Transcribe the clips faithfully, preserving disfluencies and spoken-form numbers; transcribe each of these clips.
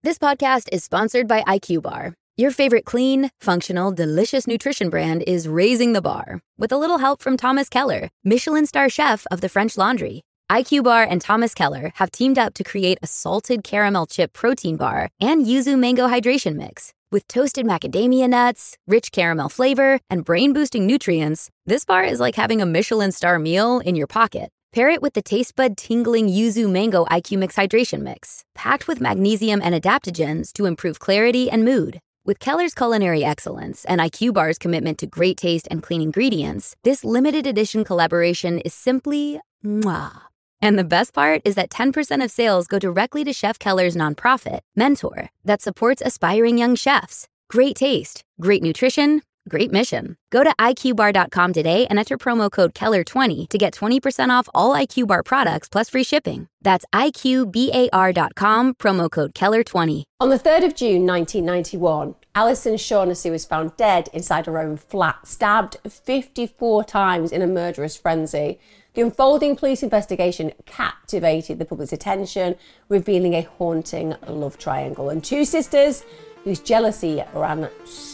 This podcast is sponsored by I Q Bar. Your favorite clean, functional, delicious nutrition brand is raising the bar with a little help from Thomas Keller, Michelin star chef of the French Laundry. I Q Bar and Thomas Keller have teamed up to create a salted caramel chip protein bar and yuzu mango hydration mix. With toasted macadamia nuts, rich caramel flavor, and brain-boosting nutrients, this bar is like having a Michelin star meal in your pocket. Pair it with the taste bud tingling yuzu mango I Q Mix hydration mix, packed with magnesium and adaptogens to improve clarity and mood. With Keller's culinary excellence and I Q Bar's commitment to great taste and clean ingredients, this limited edition collaboration is simply mwah. And the best part is that ten percent of sales go directly to Chef Keller's nonprofit, Mentor, that supports aspiring young chefs. Great taste, great nutrition, great mission. Go to I Q bar dot com today and enter promo code Keller twenty to get twenty percent off all I Q Bar products plus free shipping. That's I Q bar dot com, promo code Keller twenty. On the third of June nineteen ninety-one, Alison Shaughnessy was found dead inside her own flat, stabbed fifty-four times in a murderous frenzy. The unfolding police investigation captivated the public's attention, revealing a haunting love triangle and two sisters whose jealousy ran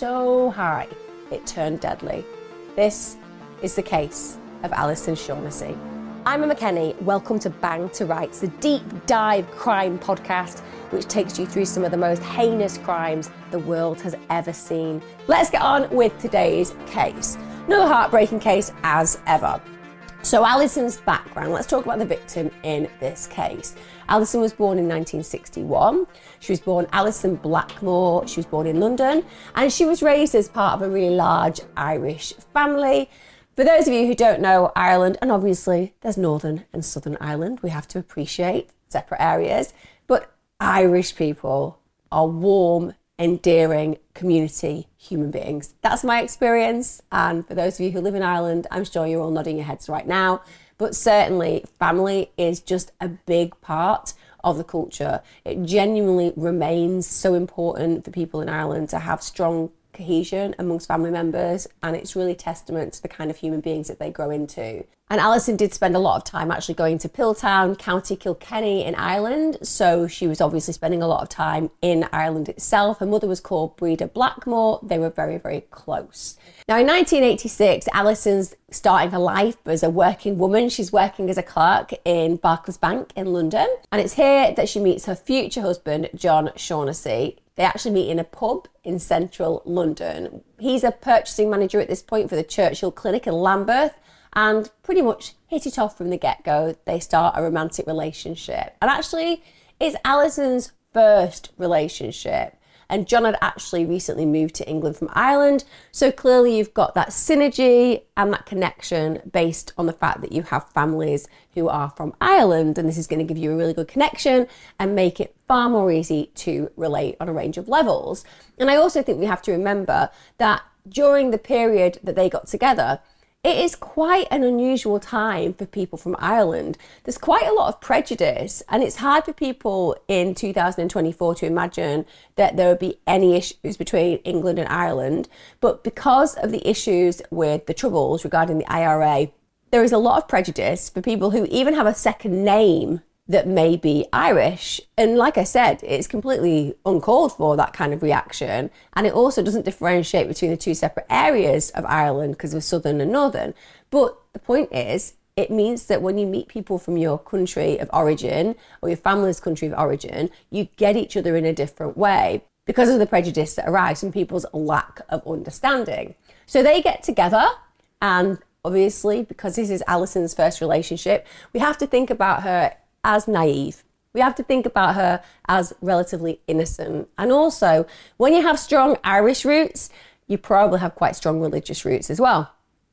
so high it turned deadly. This is the case of Alison Shaughnessy. I'm Emma Kenny. Welcome to Bang to Rights, the deep dive crime podcast which takes you through some of the most heinous crimes the world has ever seen. Let's get on with today's case. Another heartbreaking case as ever. So Alison's background, let's talk about the victim in this case. Alison was born in nineteen sixty-one. She was born Alison Blackmore. She was born in London, and she was raised as part of a really large Irish family. For those of you who don't know Ireland, and obviously there's Northern and Southern Ireland, we have to appreciate separate areas, but Irish people are warm, endearing community human beings. That's my experience, and for those of you who live in Ireland, I'm sure you're all nodding your heads right now, but certainly family is just a big part of the culture. It genuinely remains so important for people in Ireland to have strong cohesion amongst family members, and it's really testament to the kind of human beings that they grow into. And Alison did spend a lot of time actually going to Piltown, County Kilkenny in Ireland, so she was obviously spending a lot of time in Ireland itself. Her mother was called Breda Blackmore. They were very, very close. Now in nineteen eighty-six, Alison's starting her life as a working woman. She's working as a clerk in Barclays Bank in London, and it's here that she meets her future husband, John Shaughnessy. They actually meet in a pub in central London. He's a purchasing manager at this point for the Churchill Clinic in Lambeth, and pretty much hit it off from the get-go. They start a romantic relationship. And actually, it's Alison's first relationship. And John had actually recently moved to England from Ireland. So clearly you've got that synergy and that connection based on the fact that you have families who are from Ireland. And this is going to give you a really good connection and make it far more easy to relate on a range of levels. And I also think we have to remember that during the period that they got together, it is quite an unusual time for people from Ireland. There's quite a lot of prejudice, and it's hard for people in two thousand twenty-four to imagine that there would be any issues between England and Ireland. But because of the issues with the Troubles regarding the I R A, there is a lot of prejudice for people who even have a second name that may be Irish. And like I said, it's completely uncalled for, that kind of reaction. And it also doesn't differentiate between the two separate areas of Ireland because of Southern and Northern. But the point is, it means that when you meet people from your country of origin or your family's country of origin, you get each other in a different way because of the prejudice that arises from people's lack of understanding. So they get together, and obviously, because this is Alison's first relationship, we have to think about her as naive. We have to think about her as relatively innocent. And also, when you have strong Irish roots, you probably have quite strong religious roots as well.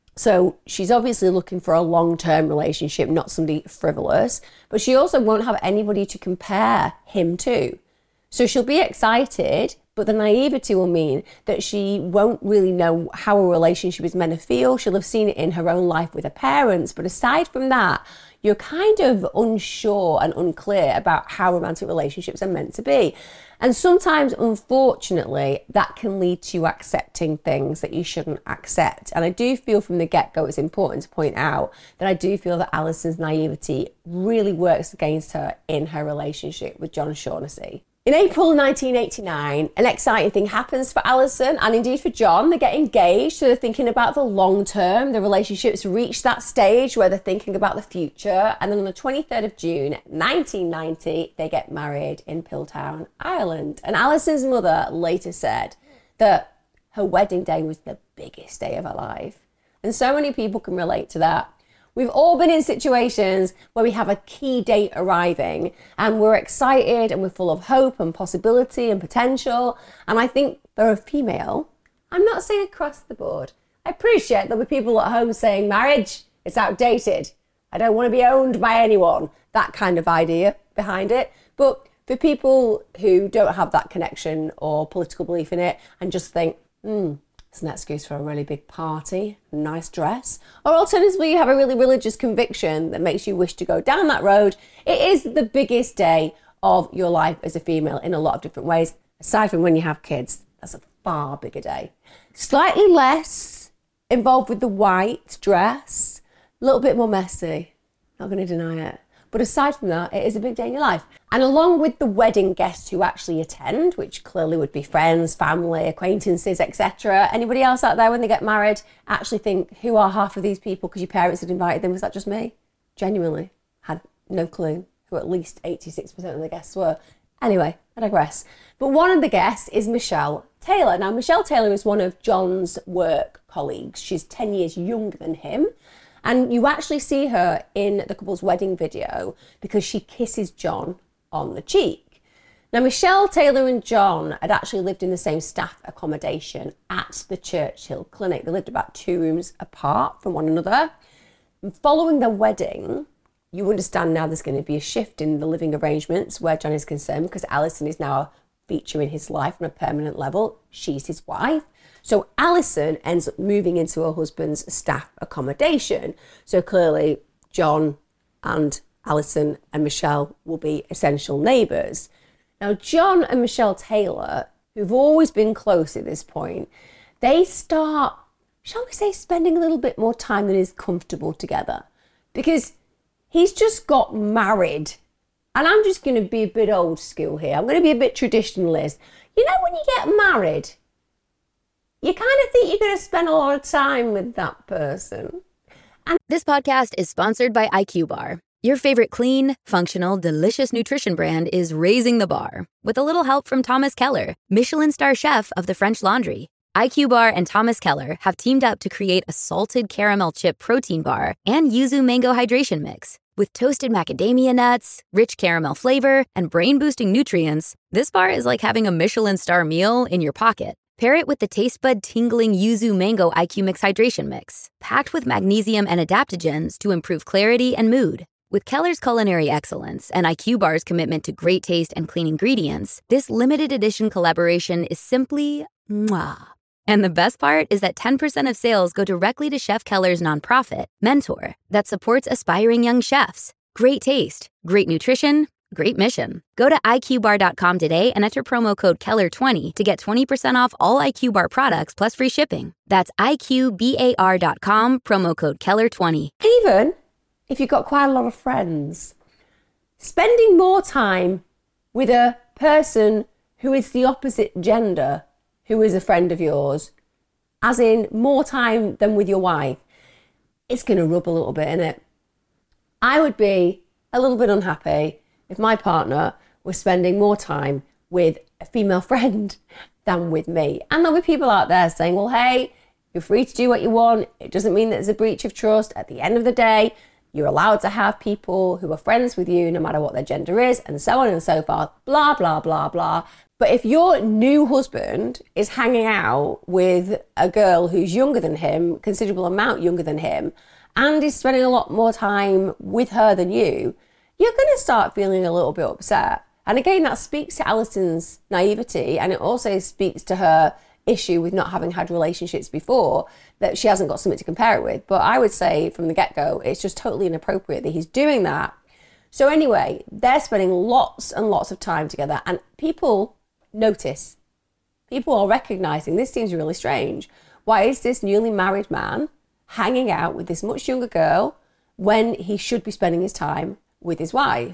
So she's obviously looking for a long-term relationship, not somebody frivolous, but she also won't have anybody to compare him to. So she'll be excited, but the naivety will mean that she won't really know how a relationship is meant to feel. She'll have seen it in her own life with her parents, but aside from that, you're kind of unsure and unclear about how romantic relationships are meant to be. And sometimes, unfortunately, that can lead to you accepting things that you shouldn't accept. And I do feel from the get-go it's important to point out that I do feel that Alison's naivety really works against her in her relationship with John Shaughnessy. In April nineteen eighty-nine, an exciting thing happens for Alison and indeed for John. They get engaged, so they're thinking about the long term. The relationship's reached that stage where they're thinking about the future. And then on the twenty-third of June, nineteen ninety, they get married in Piltown, Ireland. And Alison's mother later said that her wedding day was the biggest day of her life. And so many people can relate to that. We've all been in situations where we have a key date arriving and we're excited and we're full of hope and possibility and potential. And I think for a female, I'm not saying across the board, I appreciate there'll be people at home saying marriage, it's outdated. I don't want to be owned by anyone. That kind of idea behind it. But for people who don't have that connection or political belief in it and just think, hmm, it's an excuse for a really big party, a nice dress. Or alternatively, you have a really religious conviction that makes you wish to go down that road. It is the biggest day of your life as a female in a lot of different ways. Aside from when you have kids, that's a far bigger day. Slightly less involved with the white dress, a little bit more messy, not going to deny it. But aside from that, it is a big day in your life. And along with the wedding guests who actually attend, which clearly would be friends, family, acquaintances, et cetera, anybody else out there when they get married actually think, who are half of these people because your parents had invited them? Was that just me? Genuinely had no clue who at least eighty-six percent of the guests were. Anyway, I digress. But one of the guests is Michelle Taylor. Now, Michelle Taylor is one of John's work colleagues. She's ten years younger than him. And you actually see her in the couple's wedding video because she kisses John on the cheek. Now, Michelle Taylor and John had actually lived in the same staff accommodation at the Churchill Clinic. They lived about two rooms apart from one another. And following their wedding, you understand now there's going to be a shift in the living arrangements where John is concerned because Alison is now a feature in his life on a permanent level. She's his wife. So Alison ends up moving into her husband's staff accommodation. So clearly John and Alison and Michelle will be essential neighbours. Now John and Michelle Taylor, who've always been close at this point, they start, shall we say, spending a little bit more time than is comfortable together. Because he's just got married. And I'm just going to be a bit old school here. I'm going to be a bit traditionalist. You know, when you get married, you kind of think you're going to spend a lot of time with that person. And this podcast is sponsored by I Q Bar. Your favorite clean, functional, delicious nutrition brand is raising the bar with a little help from Thomas Keller, Michelin star chef of the French Laundry. I Q Bar and Thomas Keller have teamed up to create a salted caramel chip protein bar and yuzu mango hydration mix. With toasted macadamia nuts, rich caramel flavor, and brain-boosting nutrients, this bar is like having a Michelin star meal in your pocket. Pair it with the taste bud tingling yuzu mango I Q Mix hydration mix, packed with magnesium and adaptogens to improve clarity and mood. With Keller's culinary excellence and I Q Bar's commitment to great taste and clean ingredients, this limited edition collaboration is simply mwah. And the best part is that ten percent of sales go directly to Chef Keller's nonprofit, Mentor, that supports aspiring young chefs. Great taste, great nutrition, great mission. Go to I Q bar dot com today and enter promo code Keller twenty to get twenty percent off all I Q Bar products plus free shipping. That's I Q bar dot com, promo code Keller twenty. even if you've got quite a lot of friends, spending more time with a person who is the opposite gender, who is a friend of yours, as in more time than with your wife, it's going to rub a little bit in it. I would be a little bit unhappy if my partner was spending more time with a female friend than with me. And there'll be people out there saying, well, hey, you're free to do what you want. It doesn't mean that there's a breach of trust. At the end of the day, you're allowed to have people who are friends with you no matter what their gender is, and so on and so forth, blah, blah, blah, blah. But if your new husband is hanging out with a girl who's younger than him, considerable amount younger than him, and is spending a lot more time with her than you, you're going to start feeling a little bit upset. And again, that speaks to Alison's naivety, and it also speaks to her issue with not having had relationships before, that she hasn't got something to compare it with. But I would say from the get-go, it's just totally inappropriate that he's doing that. So anyway, they're spending lots and lots of time together, and people notice. People are recognizing this seems really strange. Why is this newly married man hanging out with this much younger girl when he should be spending his time with his wife?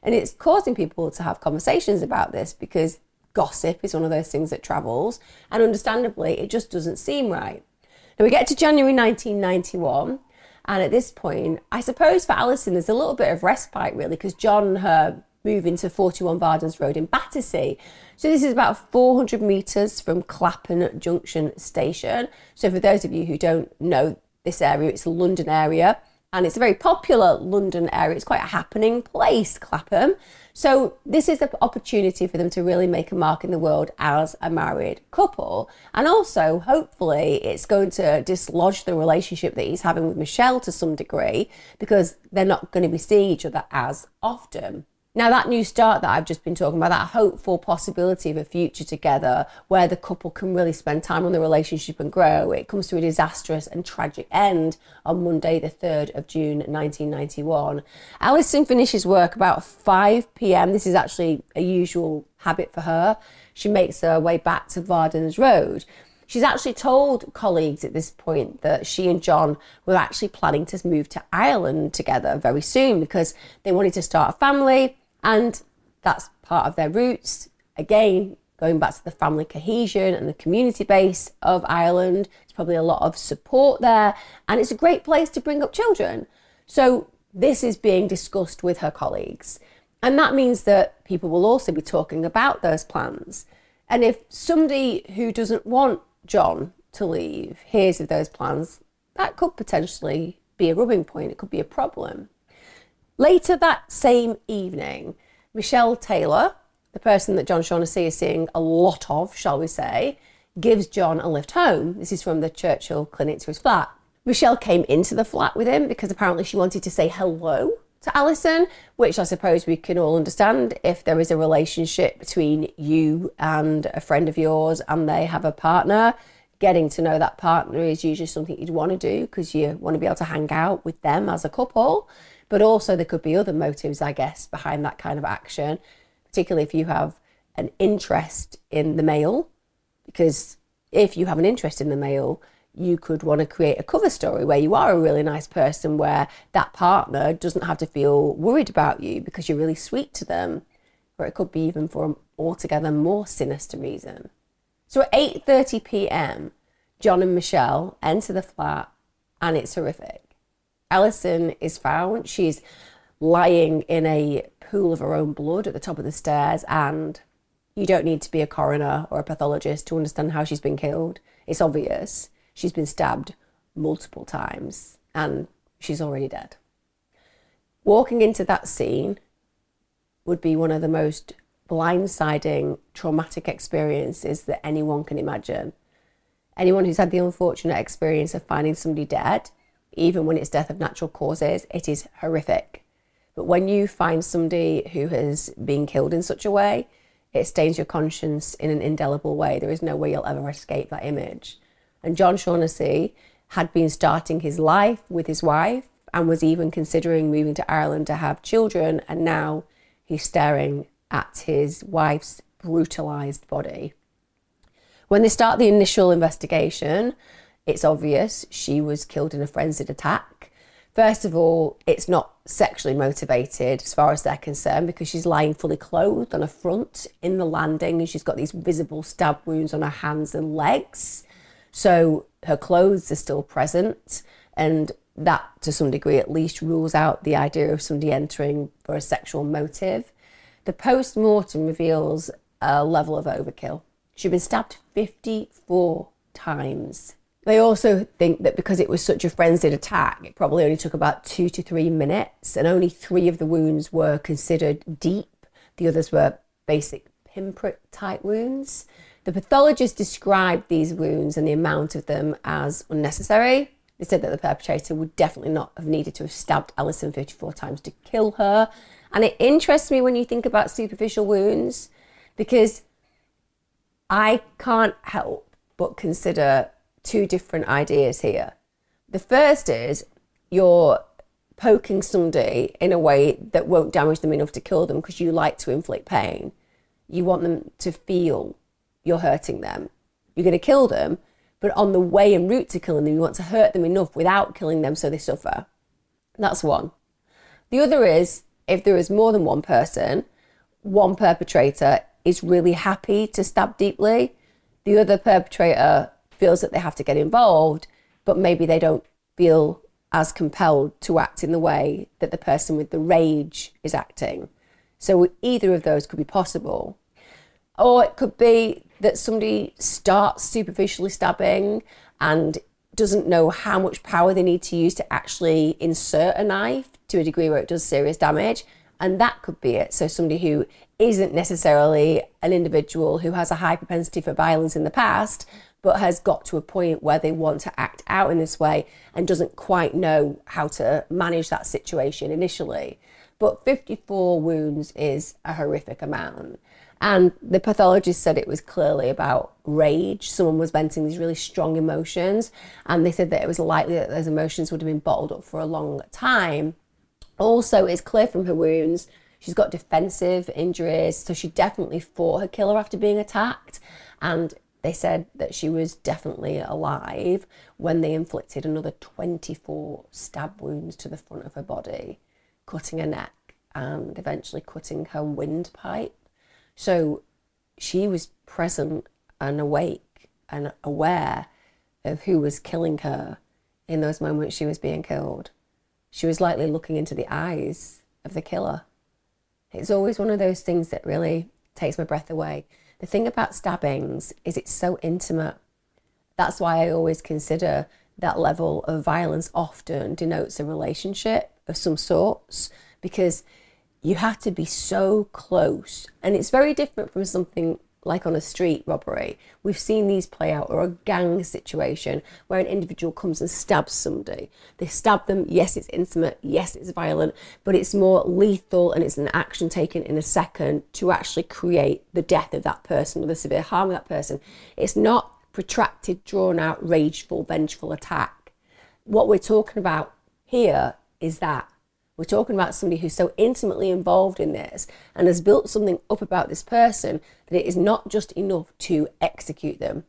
And it's causing people to have conversations about this because gossip is one of those things that travels. And understandably, it just doesn't seem right. Now we get to January nineteen ninety-one. And at this point, I suppose for Alison, there's a little bit of respite really, because John and her move into forty-one Vardens Road in Battersea. So this is about four hundred metres from Clapham Junction Station. So for those of you who don't know this area, it's a London area. And it's a very popular London area. It's quite a happening place, Clapham. So this is an opportunity for them to really make a mark in the world as a married couple. And also, hopefully, it's going to dislodge the relationship that he's having with Michelle to some degree, because they're not going to be seeing each other as often. Now, that new start that I've just been talking about, that hopeful possibility of a future together where the couple can really spend time on the relationship and grow, it comes to a disastrous and tragic end on Monday, the third of June, nineteen ninety-one. Alison finishes work about five p.m. This is actually a usual habit for her. She makes her way back to Vardens Road. She's actually told colleagues at this point that she and John were actually planning to move to Ireland together very soon because they wanted to start a family. And that's part of their roots. Again, going back to the family cohesion and the community base of Ireland, there's probably a lot of support there. And it's a great place to bring up children. So this is being discussed with her colleagues. And that means that people will also be talking about those plans. And if somebody who doesn't want John to leave hears of those plans, that could potentially be a rubbing point. It could be a problem. Later that same evening, Michelle Taylor, the person that John Shaughnessy is seeing a lot of, shall we say, gives John a lift home. This is from the Churchill Clinic to his flat. Michelle came into the flat with him because apparently she wanted to say hello to Alison, which I suppose we can all understand if there is a relationship between you and a friend of yours and they have a partner. Getting to know that partner is usually something you'd want to do because you want to be able to hang out with them as a couple. But also there could be other motives, I guess, behind that kind of action, particularly if you have an interest in the male. Because if you have an interest in the male, you could want to create a cover story where you are a really nice person, where that partner doesn't have to feel worried about you because you're really sweet to them. Or it could be even for an altogether more sinister reason. So at eight thirty p.m, John and Michelle enter the flat and it's horrific. Alison is found. She's lying in a pool of her own blood at the top of the stairs, and you don't need to be a coroner or a pathologist to understand how she's been killed. It's obvious. She's been stabbed multiple times and she's already dead. Walking into that scene would be one of the most blindsiding, traumatic experiences that anyone can imagine. Anyone who's had the unfortunate experience of finding somebody dead, even when it's death of natural causes, it is horrific. But when you find somebody who has been killed in such a way, it stains your conscience in an indelible way. There is no way you'll ever escape that image. And John Shaughnessy had been starting his life with his wife and was even considering moving to Ireland to have children. And now he's staring at his wife's brutalised body. When they start the initial investigation, it's obvious she was killed in a frenzied attack. First of all, it's not sexually motivated as far as they're concerned because she's lying fully clothed on a front in the landing and she's got these visible stab wounds on her hands and legs. So her clothes are still present, and that to some degree at least rules out the idea of somebody entering for a sexual motive. The post-mortem reveals a level of overkill. She'd been stabbed fifty-four times. They also think that because it was such a frenzied attack, it probably only took about two to three minutes, and only three of the wounds were considered deep. The others were basic pinprick type wounds. The pathologist described these wounds and the amount of them as unnecessary. They said that the perpetrator would definitely not have needed to have stabbed Alison fifty-four times to kill her. And it interests me when you think about superficial wounds, because I can't help but consider two different ideas here. The first is you're poking somebody in a way that won't damage them enough to kill them because you like to inflict pain. You want them to feel you're hurting them. You're going to kill them, but on the way en route to killing them, you want to hurt them enough without killing them so they suffer. That's one. The other is if there is more than one person, one perpetrator is really happy to stab deeply. The other perpetrator feels that they have to get involved, but maybe they don't feel as compelled to act in the way that the person with the rage is acting. So either of those could be possible. Or it could be that somebody starts superficially stabbing and doesn't know how much power they need to use to actually insert a knife to a degree where it does serious damage. And that could be it. So somebody who isn't necessarily an individual who has a high propensity for violence in the past, but has got to a point where they want to act out in this way and doesn't quite know how to manage that situation initially. But fifty-four wounds is a horrific amount. And the pathologist said it was clearly about rage. Someone was venting these really strong emotions, and they said that it was likely that those emotions would have been bottled up for a long time. Also, it's clear from her wounds, she's got defensive injuries, so she definitely fought her killer after being attacked. And they said that she was definitely alive when they inflicted another twenty-four stab wounds to the front of her body, cutting her neck and eventually cutting her windpipe. So she was present and awake and aware of who was killing her in those moments she was being killed. She was likely looking into the eyes of the killer. It's always one of those things that really takes my breath away. The thing about stabbings is it's so intimate. That's why I always consider that level of violence often denotes a relationship of some sorts, because you have to be so close. And it's very different from something like on a street robbery. We've seen these play out, or a gang situation where an individual comes and stabs somebody. They stab them, yes, it's intimate, yes, it's violent, but it's more lethal and it's an action taken in a second to actually create the death of that person or the severe harm of that person. It's not protracted, drawn out, rageful, vengeful attack. What we're talking about here is that we're talking about somebody who's so intimately involved in this and has built something up about this person that it is not just enough to execute them.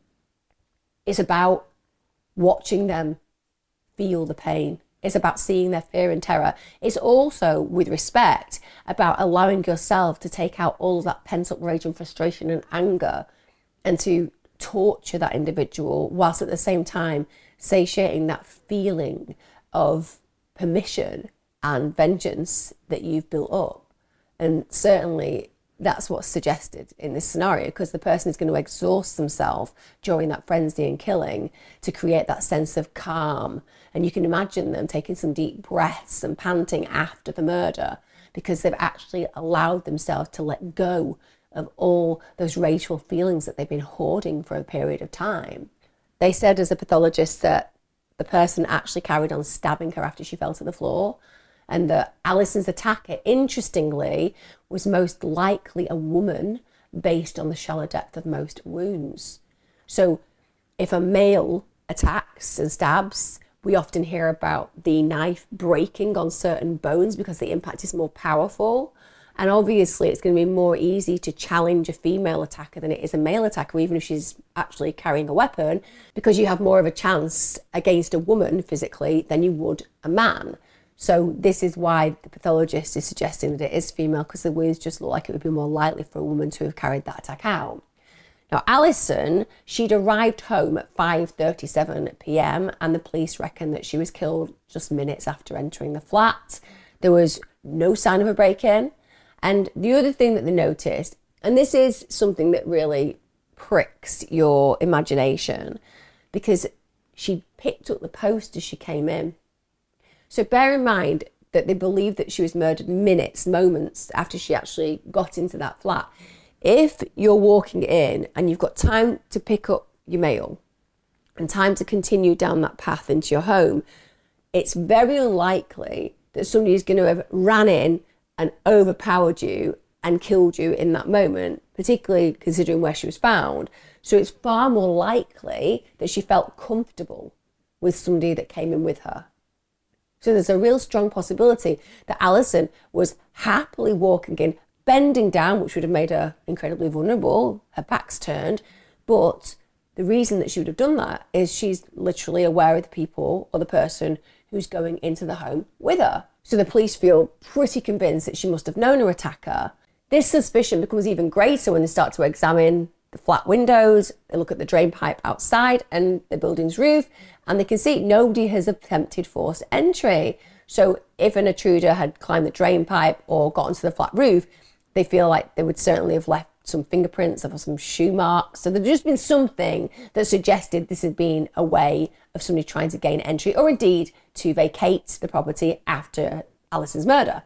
It's about watching them feel the pain. It's about seeing their fear and terror. It's also, with respect, about allowing yourself to take out all of that pent-up rage and frustration and anger and to torture that individual whilst at the same time satiating that feeling of permission and vengeance that you've built up. And certainly that's what's suggested in this scenario, because the person is going to exhaust themselves during that frenzy and killing to create that sense of calm. And you can imagine them taking some deep breaths and panting after the murder, because they've actually allowed themselves to let go of all those rageful feelings that they've been hoarding for a period of time. They said, as a pathologist, that the person actually carried on stabbing her after she fell to the floor, and that Alison's attacker, interestingly, was most likely a woman based on the shallow depth of most wounds. So if a male attacks and stabs, we often hear about the knife breaking on certain bones because the impact is more powerful. And obviously it's going to be more easy to challenge a female attacker than it is a male attacker, even if she's actually carrying a weapon, because you have more of a chance against a woman physically than you would a man. So this is why the pathologist is suggesting that it is female, because the wounds just look like it would be more likely for a woman to have carried that attack out. Now, Alison, she'd arrived home at five thirty-seven p.m. and the police reckon that she was killed just minutes after entering the flat. There was no sign of a break-in. And the other thing that they noticed, and this is something that really pricks your imagination, because she picked up the post as she came in. So bear in mind that they believe that she was murdered minutes, moments after she actually got into that flat. If you're walking in and you've got time to pick up your mail and time to continue down that path into your home, it's very unlikely that somebody is going to have ran in and overpowered you and killed you in that moment, particularly considering where she was found. So it's far more likely that she felt comfortable with somebody that came in with her. So there's a real strong possibility that Alison was happily walking in, bending down, which would have made her incredibly vulnerable. Her back's turned. But the reason that she would have done that is she's literally aware of the people or the person who's going into the home with her. So the police feel pretty convinced that she must have known her attacker. This suspicion becomes even greater when they start to examine the flat windows, they look at the drain pipe outside and the building's roof, and they can see nobody has attempted forced entry. So if an intruder had climbed the drain pipe or got onto the flat roof, they feel like they would certainly have left some fingerprints or some shoe marks. So there's just been something that suggested this had been a way of somebody trying to gain entry or indeed to vacate the property after Alison's murder.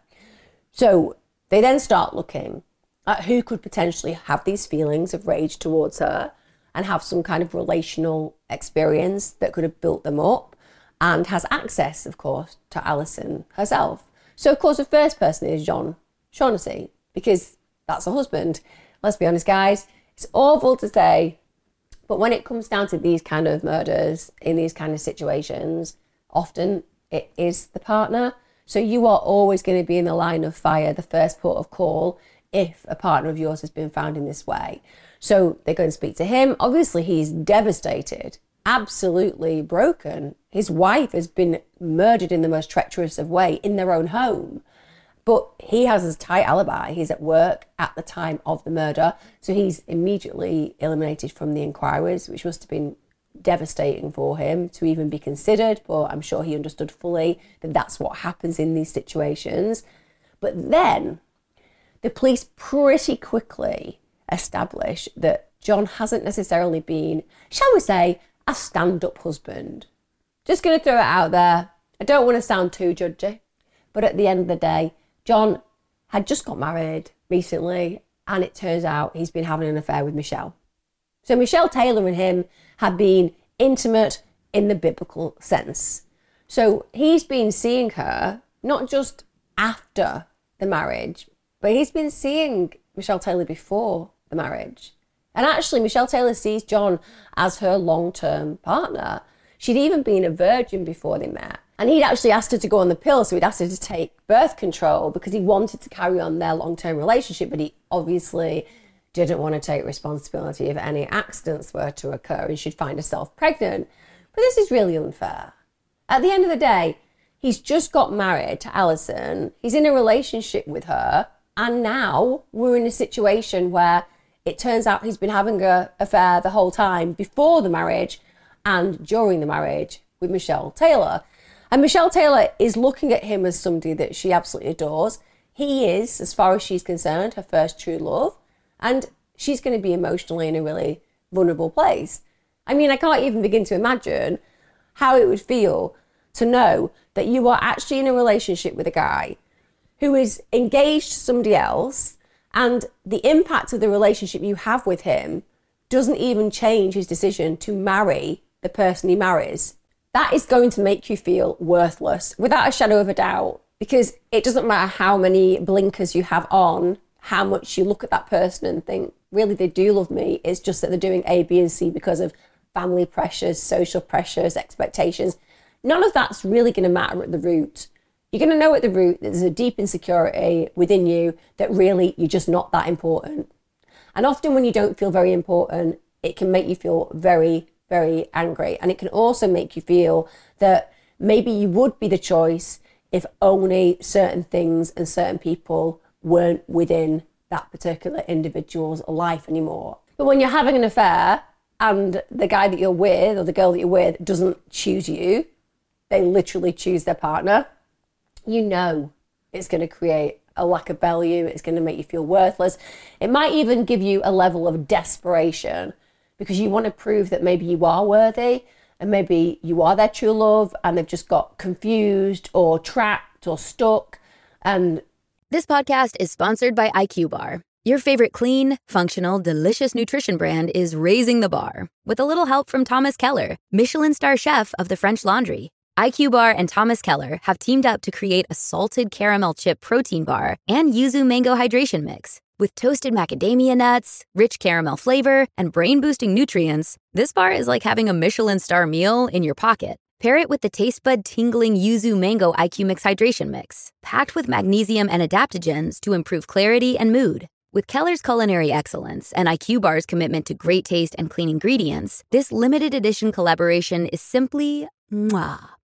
So they then start looking at who could potentially have these feelings of rage towards her and have some kind of relational experience that could have built them up and has access, of course, to Alison herself. So, of course, the first person is John Shaughnessy, because that's her husband. Let's be honest, guys, it's awful to say, but when it comes down to these kind of murders, in these kind of situations, often it is the partner. So you are always going to be in the line of fire, the first port of call, if a partner of yours has been found in this way. So they go and speak to him. Obviously, he's devastated, absolutely broken. His wife has been murdered in the most treacherous of way in their own home. But he has a tight alibi. He's at work at the time of the murder. So he's immediately eliminated from the inquiries, which must have been devastating for him to even be considered. But I'm sure he understood fully that that's what happens in these situations. But then the police pretty quickly establish that John hasn't necessarily been, shall we say, a stand-up husband. Just going to throw it out there. I don't want to sound too judgy. But at the end of the day, John had just got married recently, and it turns out he's been having an affair with Michelle. So Michelle Taylor and him had been intimate in the biblical sense. So he's been seeing her not just after the marriage, but he's been seeing Michelle Taylor before the marriage. And actually, Michelle Taylor sees John as her long-term partner. She'd even been a virgin before they met. And he'd actually asked her to go on the pill, so he'd asked her to take birth control because he wanted to carry on their long-term relationship, but he obviously didn't want to take responsibility if any accidents were to occur and she'd find herself pregnant. But this is really unfair. At the end of the day, he's just got married to Alison, he's in a relationship with her, and now we're in a situation where it turns out he's been having an affair the whole time before the marriage and during the marriage with Michelle Taylor. And Michelle Taylor is looking at him as somebody that she absolutely adores. He is, as far as she's concerned, her first true love. And she's going to be emotionally in a really vulnerable place. I mean, I can't even begin to imagine how it would feel to know that you are actually in a relationship with a guy who is engaged to somebody else, and the impact of the relationship you have with him doesn't even change his decision to marry the person he marries. That is going to make you feel worthless without a shadow of a doubt, because it doesn't matter how many blinkers you have on, how much you look at that person and think, really, they do love me. It's just that they're doing A, B, and C because of family pressures, social pressures, expectations. None of that's really going to matter at the root. You're going to know at the root that there's a deep insecurity within you that really you're just not that important. And often when you don't feel very important, it can make you feel very, very angry. And it can also make you feel that maybe you would be the choice if only certain things and certain people weren't within that particular individual's life anymore. But when you're having an affair and the guy that you're with or the girl that you're with doesn't choose you, they literally choose their partner, you know it's going to create a lack of value. It's going to make you feel worthless. It might even give you a level of desperation because you want to prove that maybe you are worthy and maybe you are their true love and they've just got confused or trapped or stuck. And this podcast is sponsored by I Q Bar. Your favorite clean, functional, delicious nutrition brand is raising the bar with a little help from Thomas Keller, Michelin star chef of the French Laundry. I Q Bar and Thomas Keller have teamed up to create a salted caramel chip protein bar and yuzu mango hydration mix. With toasted macadamia nuts, rich caramel flavor, and brain-boosting nutrients, this bar is like having a Michelin star meal in your pocket. Pair it with the taste bud tingling yuzu mango I Q Mix hydration mix, packed with magnesium and adaptogens to improve clarity and mood. With Keller's culinary excellence and I Q Bar's commitment to great taste and clean ingredients, this limited edition collaboration is simply mwah.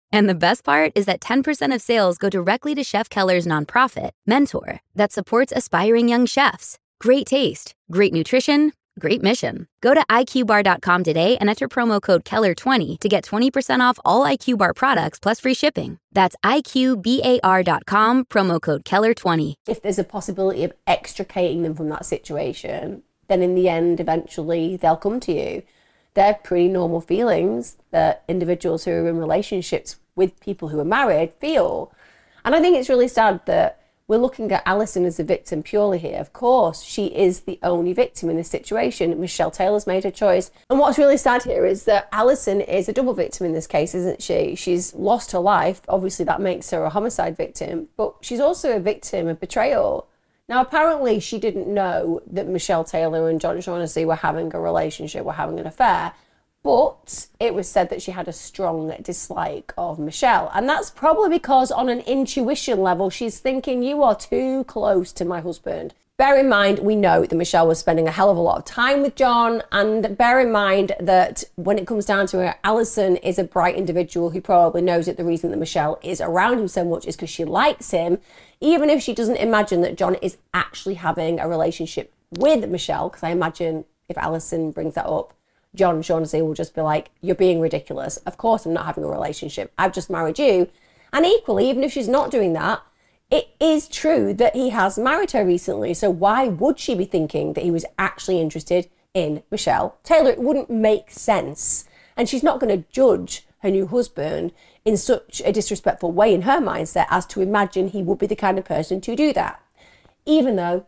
And the best part is that ten percent of sales go directly to Chef Keller's nonprofit, Mentor, that supports aspiring young chefs. Great taste, great nutrition, great mission. Go to I Q bar dot com today and enter promo code Keller twenty to get twenty percent off all I Q Bar products plus free shipping. That's I Q bar dot com, promo code Keller twenty. If there's a possibility of extricating them from that situation, then in the end, eventually they'll come to you. They're pretty normal feelings that individuals who are in relationships with people who are married feel. And I think it's really sad that we're looking at Alison as a victim purely here. Of course, she is the only victim in this situation. Michelle Taylor's made her choice. And what's really sad here is that Alison is a double victim in this case, isn't she? She's lost her life. Obviously, that makes her a homicide victim, but she's also a victim of betrayal. Now, apparently, she didn't know that Michelle Taylor and John Shaughnessy were having a relationship, were having an affair. But it was said that she had a strong dislike of Michelle. And that's probably because on an intuition level, she's thinking, you are too close to my husband. Bear in mind, we know that Michelle was spending a hell of a lot of time with John. And bear in mind that when it comes down to it, Alison is a bright individual who probably knows that the reason that Michelle is around him so much is because she likes him, even if she doesn't imagine that John is actually having a relationship with Michelle. Because I imagine if Alison brings that up, John Shaughnessy will just be like, you're being ridiculous. Of course I'm not having a relationship. I've just married you. And equally, even if she's not doing that, it is true that he has married her recently. So why would she be thinking that he was actually interested in Michelle Taylor? It wouldn't make sense. And she's not going to judge her new husband in such a disrespectful way in her mindset as to imagine he would be the kind of person to do that. Even though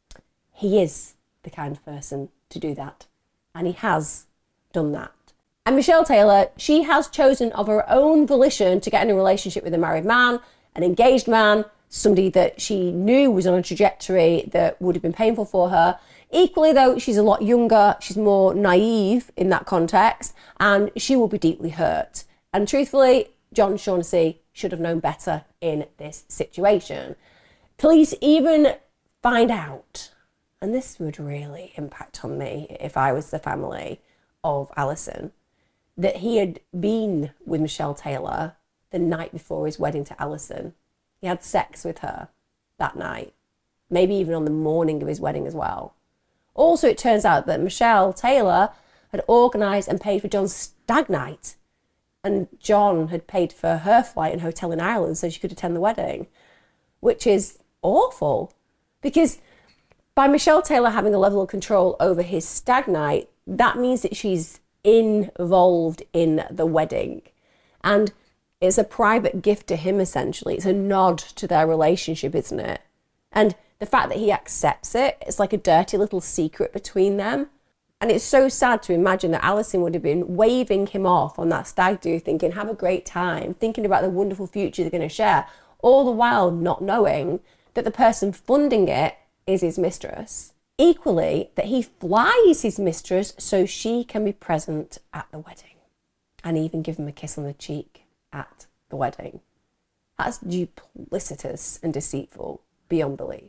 he is the kind of person to do that. And he has done that. And Michelle Taylor, she has chosen of her own volition to get in a relationship with a married man, an engaged man, somebody that she knew was on a trajectory that would have been painful for her. Equally though, she's a lot younger, she's more naive in that context, and she will be deeply hurt. And truthfully, John Shaughnessy should have known better in this situation. Police even find out, and this would really impact on me if I was the family of Alison, that he had been with Michelle Taylor the night before his wedding to Alison. He had sex with her that night, maybe even on the morning of his wedding as well. Also, it turns out that Michelle Taylor had organised and paid for John's stag night, and John had paid for her flight and hotel in Ireland so she could attend the wedding, which is awful, because by Michelle Taylor having a level of control over his stag night, that means that she's involved in the wedding. And it's a private gift to him, essentially. It's a nod to their relationship, isn't it? And the fact that he accepts it, it's like a dirty little secret between them. And it's so sad to imagine that Alison would have been waving him off on that stag do, thinking, have a great time, thinking about the wonderful future they're going to share, all the while not knowing that the person funding it is his mistress. Equally, that he flies his mistress so she can be present at the wedding and even give him a kiss on the cheek at the wedding. That's duplicitous and deceitful beyond belief.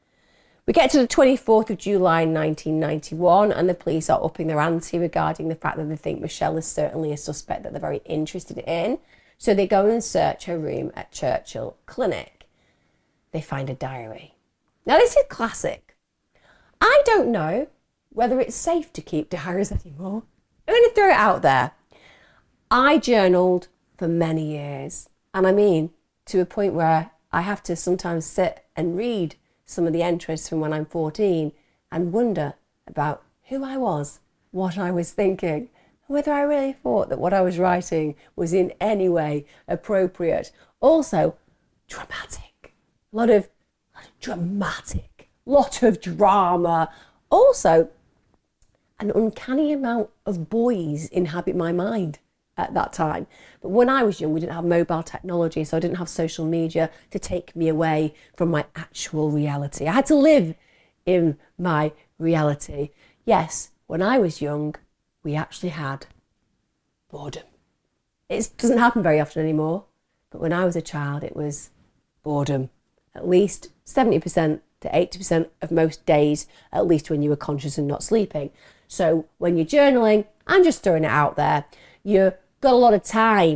We get to the twenty-fourth of July nineteen ninety-one, and the police are upping their ante regarding the fact that they think Michelle is certainly a suspect that they're very interested in. So they go and search her room at Churchill Clinic. They find a diary. Now, this is classic. I don't know whether it's safe to keep diaries anymore. I'm going to throw it out there. I journaled for many years, and I mean to a point where I have to sometimes sit and read some of the entries from when I'm fourteen and wonder about who I was, what I was thinking, whether I really thought that what I was writing was in any way appropriate. Also, dramatic. A lot of, a lot of dramatic. Lot of drama. Also, an uncanny amount of boys inhabit my mind at that time. But when I was young, we didn't have mobile technology, so I didn't have social media to take me away from my actual reality. I had to live in my reality. Yes, when I was young, we actually had boredom. It doesn't happen very often anymore, but when I was a child, it was boredom. At least seventy percent to eighty percent of most days, at least when you were conscious and not sleeping. So when you're journaling, I'm just throwing it out there, you've got a lot of time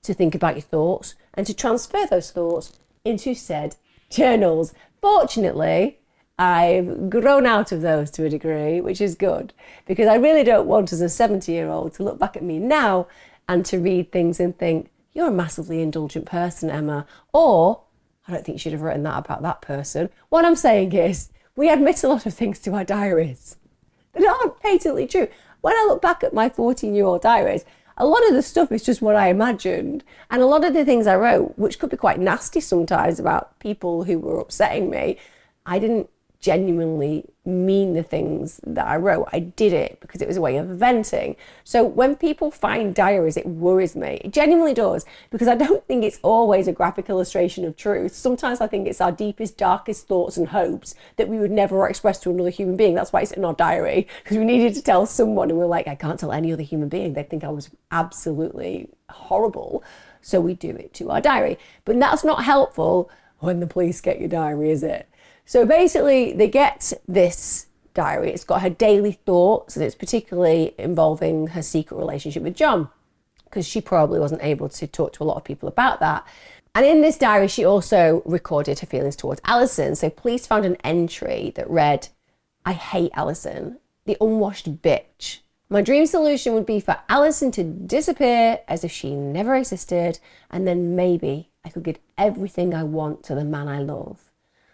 to think about your thoughts and to transfer those thoughts into said journals. Fortunately, I've grown out of those to a degree, which is good, because I really don't want as a seventy-year-old to look back at me now and to read things and think, you're a massively indulgent person, Emma, or I don't think you should have written that about that person. What I'm saying is, we admit a lot of things to our diaries that aren't patently true. When I look back at my fourteen-year-old diaries, a lot of the stuff is just what I imagined. And a lot of the things I wrote, which could be quite nasty sometimes about people who were upsetting me, I didn't genuinely mean the things that I wrote. I did it because it was a way of venting. So when people find diaries, it worries me. It genuinely does, because I don't think it's always a graphic illustration of truth. Sometimes I think it's our deepest, darkest thoughts and hopes that we would never express to another human being. That's why it's in our diary, because we needed to tell someone and we're like, I can't tell any other human being. They'd think I was absolutely horrible. So we do it to our diary. But that's not helpful when the police get your diary, is it? So basically, they get this diary. It's got her daily thoughts, and it's particularly involving her secret relationship with John, because she probably wasn't able to talk to a lot of people about that. And in this diary, she also recorded her feelings towards Alison. So police found an entry that read, I hate Alison, the unwashed bitch. My dream solution would be for Alison to disappear as if she never existed, and then maybe I could give everything I want to the man I love.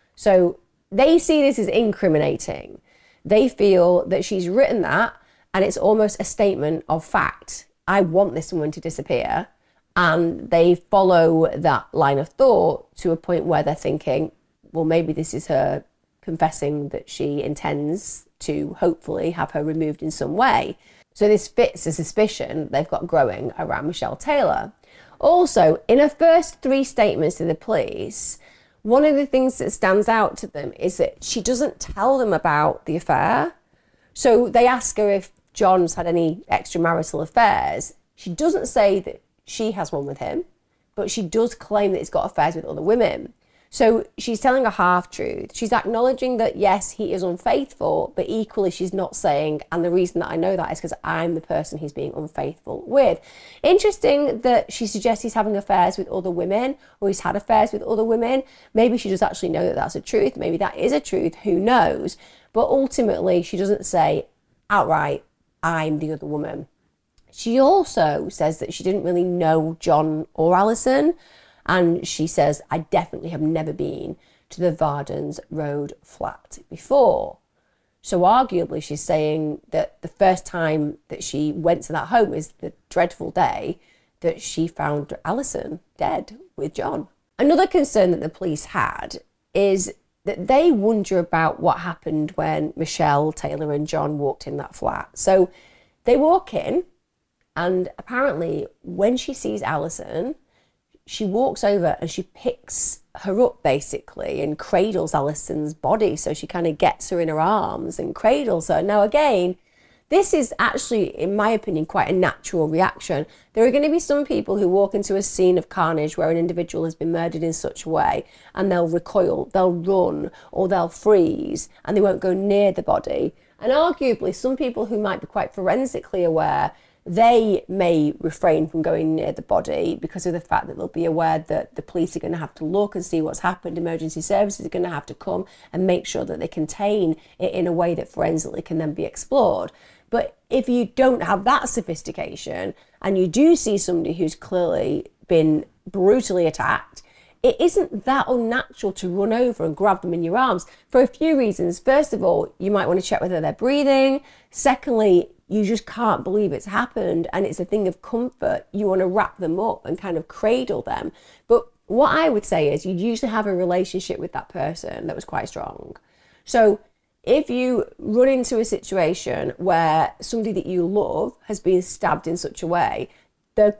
So they see this as incriminating. They feel that she's written that and it's almost a statement of fact. I want this woman to disappear. And they follow that line of thought to a point where they're thinking, well, maybe this is her confessing that she intends to hopefully have her removed in some way. So this fits the suspicion they've got growing around Michelle Taylor. Also, in her first three statements to the police, one of the things that stands out to them is that she doesn't tell them about the affair. So they ask her if John's had any extramarital affairs. She doesn't say that she has one with him, but she does claim that he's got affairs with other women. So she's telling a half-truth. She's acknowledging that, yes, he is unfaithful, but equally she's not saying, and the reason that I know that is because I'm the person he's being unfaithful with. Interesting that she suggests he's having affairs with other women, or he's had affairs with other women. Maybe she does actually know that that's a truth. Maybe that is a truth. Who knows? But ultimately, she doesn't say outright, I'm the other woman. She also says that she didn't really know John or Alison. And she says, I definitely have never been to the Vardens Road flat before. So arguably she's saying that the first time that she went to that home is the dreadful day that she found Alison dead with John. Another concern that the police had is that they wonder about what happened when Michelle Taylor and John walked in that flat. So they walk in, and apparently when she sees Alison, she walks over and she picks her up basically and cradles Alison's body. So she kind of gets her in her arms and cradles her. Now, again, this is actually, in my opinion, quite a natural reaction. There are going to be some people who walk into a scene of carnage where an individual has been murdered in such a way, and they'll recoil, they'll run, or they'll freeze, and they won't go near the body. And arguably, some people who might be quite forensically aware, they may refrain from going near the body because of the fact that they'll be aware that the police are going to have to look and see what's happened. Emergency services are going to have to come and make sure that they contain it in a way that forensically can then be explored. But if you don't have that sophistication and you do see somebody who's clearly been brutally attacked, it isn't that unnatural to run over and grab them in your arms for a few reasons. First of all, you might want to check whether they're breathing. Secondly, you just can't believe it's happened, and it's a thing of comfort. You want to wrap them up and kind of cradle them. But what I would say is you'd usually have a relationship with that person that was quite strong. So if you run into a situation where somebody that you love has been stabbed in such a way, the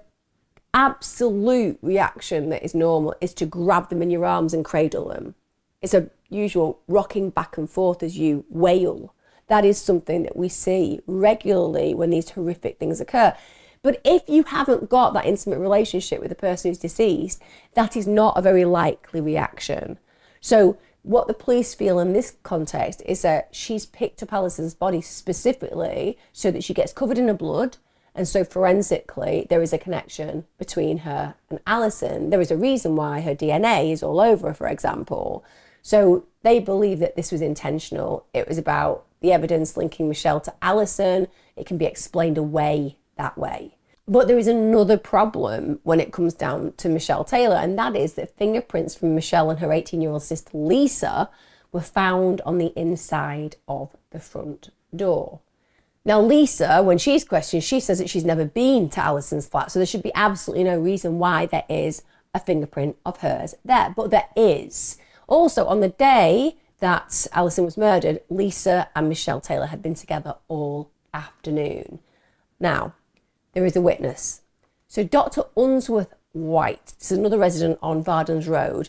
absolute reaction that is normal is to grab them in your arms and cradle them. It's a usual rocking back and forth as you wail. That is something that we see regularly when these horrific things occur. But if you haven't got that intimate relationship with the person who's deceased, that is not a very likely reaction. So what the police feel in this context is that she's picked up Alison's body specifically so that she gets covered in her blood And so forensically, there is a connection between her and Alison. There is a reason why her D N A is all over her, for example. So they believe that this was intentional. It was about the evidence linking Michelle to Alison. It can be explained away that way. But there is another problem when it comes down to Michelle Taylor, and that is that fingerprints from Michelle and her eighteen-year-old sister Lisa were found on the inside of the front door. Now, Lisa, when she's questioned, she says that she's never been to Alison's flat, so there should be absolutely no reason why there is a fingerprint of hers there. But there is. Also, on the day that Alison was murdered, Lisa and Michelle Taylor had been together all afternoon. Now, there is a witness. So Doctor Unsworth White, this is another resident on Vardens Road,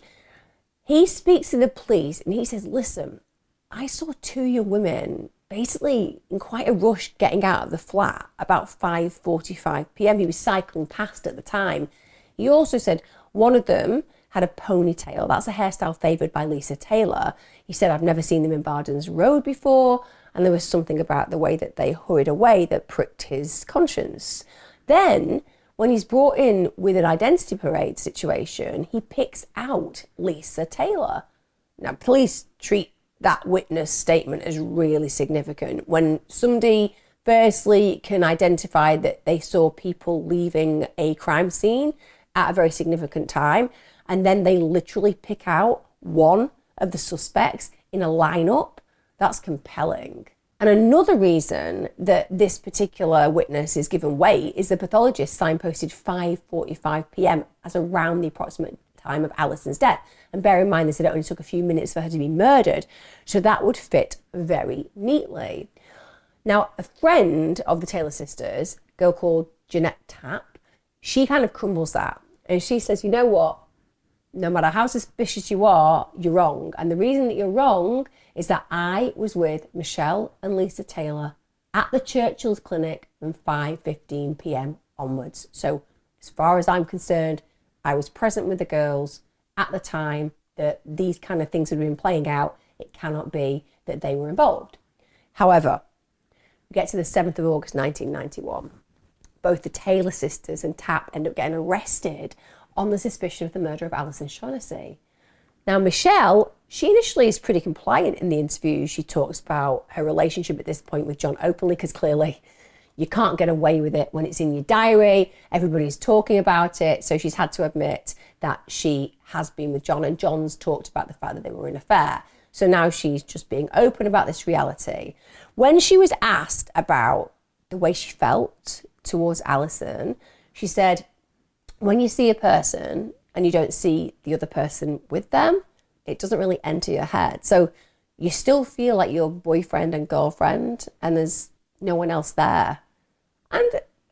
he speaks to the police and he says, listen, I saw two young women basically in quite a rush getting out of the flat about five forty-five p.m. He was cycling past at the time. He also said one of them had a ponytail. That's a hairstyle favoured by Lisa Taylor. He said, I've never seen them in Vardens Road before. And there was something about the way that they hurried away that pricked his conscience. Then, when he's brought in with an identity parade situation, he picks out Lisa Taylor. Now, police treat that witness statement as really significant. When somebody firstly can identify that they saw people leaving a crime scene at a very significant time, and then they literally pick out one of the suspects in a lineup, that's compelling. And another reason that this particular witness is given weight is the pathologist signposted five forty-five p.m. as around the approximate time of Alison's death. And bear in mind, they said it only took a few minutes for her to be murdered. So that would fit very neatly. Now, a friend of the Taylor sisters, a girl called Jeanette Tapp, she kind of crumbles that. And she says, you know what? No matter how suspicious you are, you're wrong. And the reason that you're wrong is that I was with Michelle and Lisa Taylor at the Churchill's Clinic from five fifteen p.m. onwards. So as far as I'm concerned, I was present with the girls at the time that these kind of things had been playing out. It cannot be that they were involved. However, we get to the seventh of August nineteen ninety-one. Both the Taylor sisters and Tapp end up getting arrested on the suspicion of the murder of Alison Shaughnessy. Now, Michelle, she initially is pretty compliant in the interview. She talks about her relationship at this point with John openly, because clearly you can't get away with it when it's in your diary. Everybody's talking about it. So she's had to admit that she has been with John, and John's talked about the fact that they were in an affair. So now she's just being open about this reality. When she was asked about the way she felt towards Alison, she said, when you see a person and you don't see the other person with them, it doesn't really enter your head. So you still feel like you're boyfriend and girlfriend and there's no one else there. And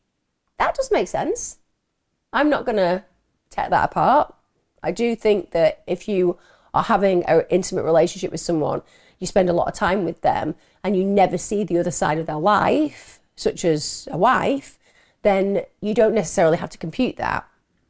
that does make sense. I'm not going to tear that apart. I do think that if you are having an intimate relationship with someone, you spend a lot of time with them and you never see the other side of their life, such as a wife, then you don't necessarily have to compute that.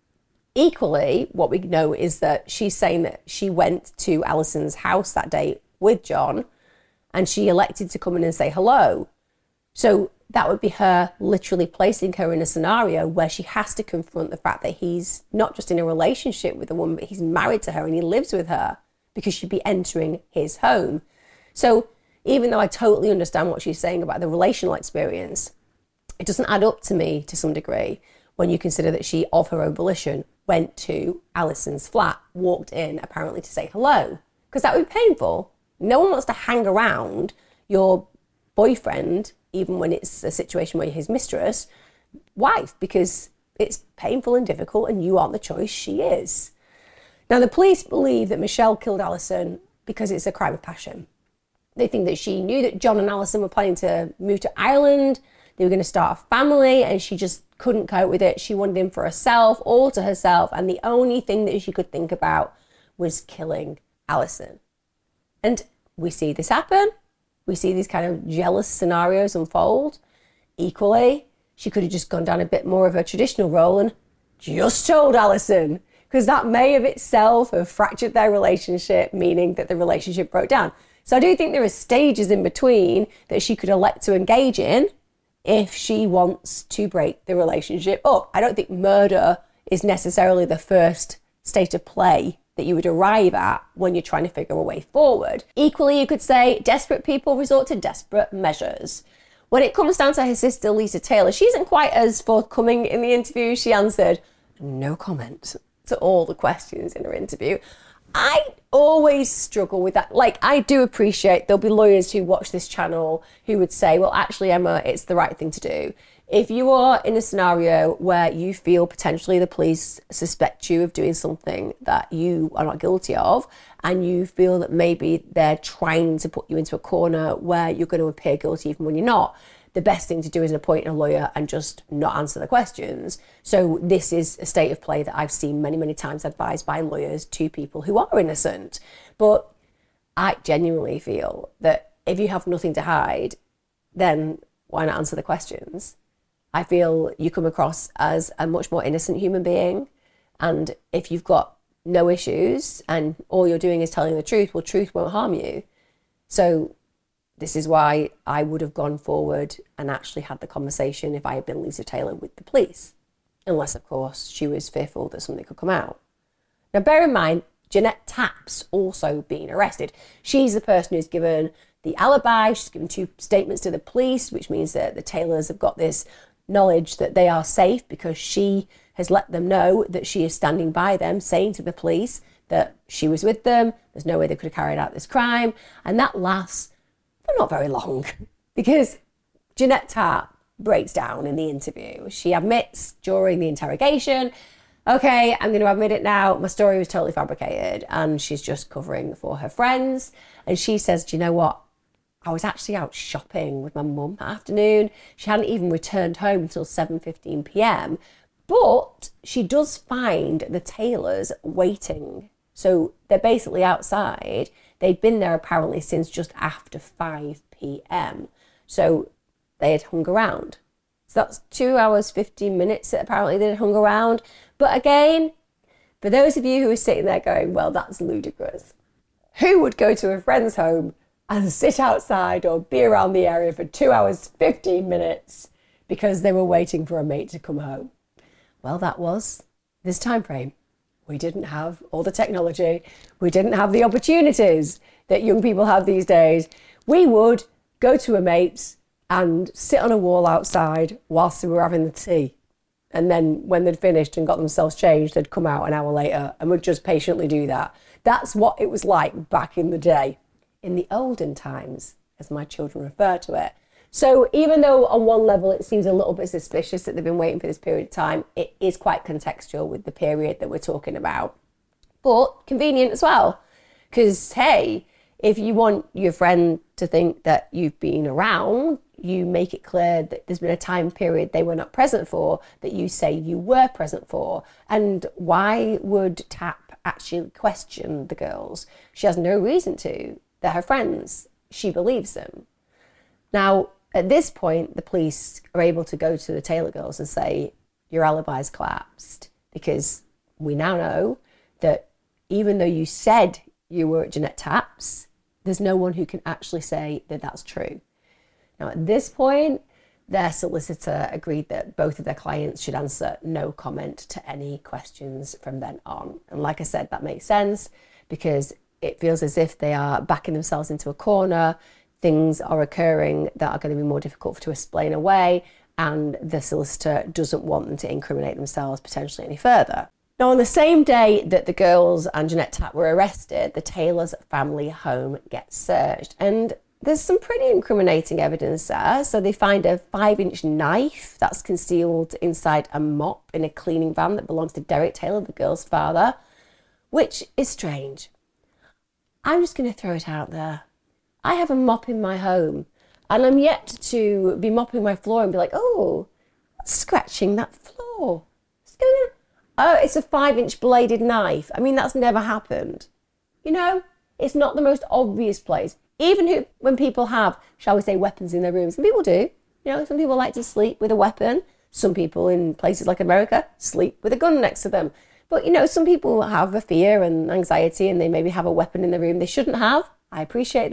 Equally, what we know is that she's saying that she went to Alison's house that day with John and she elected to come in and say hello. So that would be her literally placing her in a scenario where she has to confront the fact that he's not just in a relationship with a woman, but he's married to her and he lives with her, because she'd be entering his home. So even though I totally understand what she's saying about the relational experience, it doesn't add up to me to some degree when you consider that she, of her own volition, went to Alison's flat, walked in apparently to say hello, because that would be painful. No one wants to hang around your boyfriend, even when it's a situation where you're his mistress, wife, because it's painful and difficult and you aren't the choice, she is. Now, the police believe that Michelle killed Alison because it's a crime of passion. They think that she knew that John and Alison were planning to move to Ireland. They were going to start a family and she just couldn't cope with it. She wanted him for herself, all to herself. And the only thing that she could think about was killing Alison. And we see this happen. We see these kind of jealous scenarios unfold. Equally, she could have just gone down a bit more of her traditional role and just told Alison, because that may of itself have fractured their relationship, meaning that the relationship broke down. So I do think there are stages in between that she could elect to engage in, if she wants to break the relationship up. I don't think murder is necessarily the first state of play that you would arrive at when you're trying to figure a way forward. Equally, you could say desperate people resort to desperate measures. When it comes down to her sister, Lisa Taylor, she isn't quite as forthcoming in the interview. She answered no comment to all the questions in her interview. I always struggle with that. Like, I do appreciate there'll be lawyers who watch this channel who would say, well, actually, Emma, it's the right thing to do. If you are in a scenario where you feel potentially the police suspect you of doing something that you are not guilty of, and you feel that maybe they're trying to put you into a corner where you're going to appear guilty even when you're not, the best thing to do is appoint a lawyer and just not answer the questions. So this is a state of play that I've seen many, many times advised by lawyers to people who are innocent. But I genuinely feel that if you have nothing to hide, then why not answer the questions? I feel you come across as a much more innocent human being. And if you've got no issues and all you're doing is telling the truth, well, truth won't harm you. So this is why I would have gone forward and actually had the conversation if I had been Lisa Taylor with the police. Unless, of course, she was fearful that something could come out. Now, bear in mind, Jeanette Tapp's also been arrested. She's the person who's given the alibi. She's given two statements to the police, which means that the Taylors have got this knowledge that they are safe because she has let them know that she is standing by them, saying to the police that she was with them. There's no way they could have carried out this crime. And that lasts for not very long because Jeanette Tapp breaks down in the interview. She admits during the interrogation, okay, I'm going to admit it now, my story was totally fabricated, and she's just covering for her friends. And she says, do you know what? I was actually out shopping with my mum that afternoon. She hadn't even returned home until seven fifteen p.m. But she does find the Taylors waiting. So they're basically outside. They'd been there apparently since just after five p.m. So they had hung around. So that's two hours, fifteen minutes that apparently they'd hung around. But again, for those of you who are sitting there going, well, that's ludicrous. Who would go to a friend's home and sit outside or be around the area for two hours, fifteen minutes because they were waiting for a mate to come home? Well, that was this time frame. We didn't have all the technology. We didn't have the opportunities that young people have these days. We would go to a mate's and sit on a wall outside whilst they were having the tea. And then when they'd finished and got themselves changed, they'd come out an hour later and would just patiently do that. That's what it was like back in the day. In the olden times, as my children refer to it. So even though on one level it seems a little bit suspicious that they've been waiting for this period of time, it is quite contextual with the period that we're talking about. But convenient as well. Because, hey, if you want your friend to think that you've been around, you make it clear that there's been a time period they were not present for, that you say you were present for. And why would Tapp actually question the girls? She has no reason to. They're her friends. She believes them. Now, at this point, the police are able to go to the Taylor girls and say, your alibi's collapsed, because we now know that even though you said you were at Jeanette Tapp's, there's no one who can actually say that that's true. Now, at this point, their solicitor agreed that both of their clients should answer no comment to any questions from then on. And like I said, that makes sense because it feels as if they are backing themselves into a corner. Things are occurring that are going to be more difficult to explain away, and the solicitor doesn't want them to incriminate themselves potentially any further. Now, on the same day that the girls and Jeanette Tapp were arrested, the Taylors' family home gets searched, and there's some pretty incriminating evidence there. So they find a five-inch knife that's concealed inside a mop in a cleaning van that belongs to Derek Taylor, the girl's father, which is strange. I'm just going to throw it out there. I have a mop in my home, and I'm yet to be mopping my floor and be like, oh, what's scratching that floor? What's going on? Oh, it's a five-inch bladed knife. I mean, that's never happened. You know, it's not the most obvious place. Even who, when people have, shall we say, weapons in their rooms, and people do. You know, some people like to sleep with a weapon. Some people in places like America sleep with a gun next to them. But, you know, some people have a fear and anxiety and they maybe have a weapon in the room they shouldn't have. I appreciate that. It's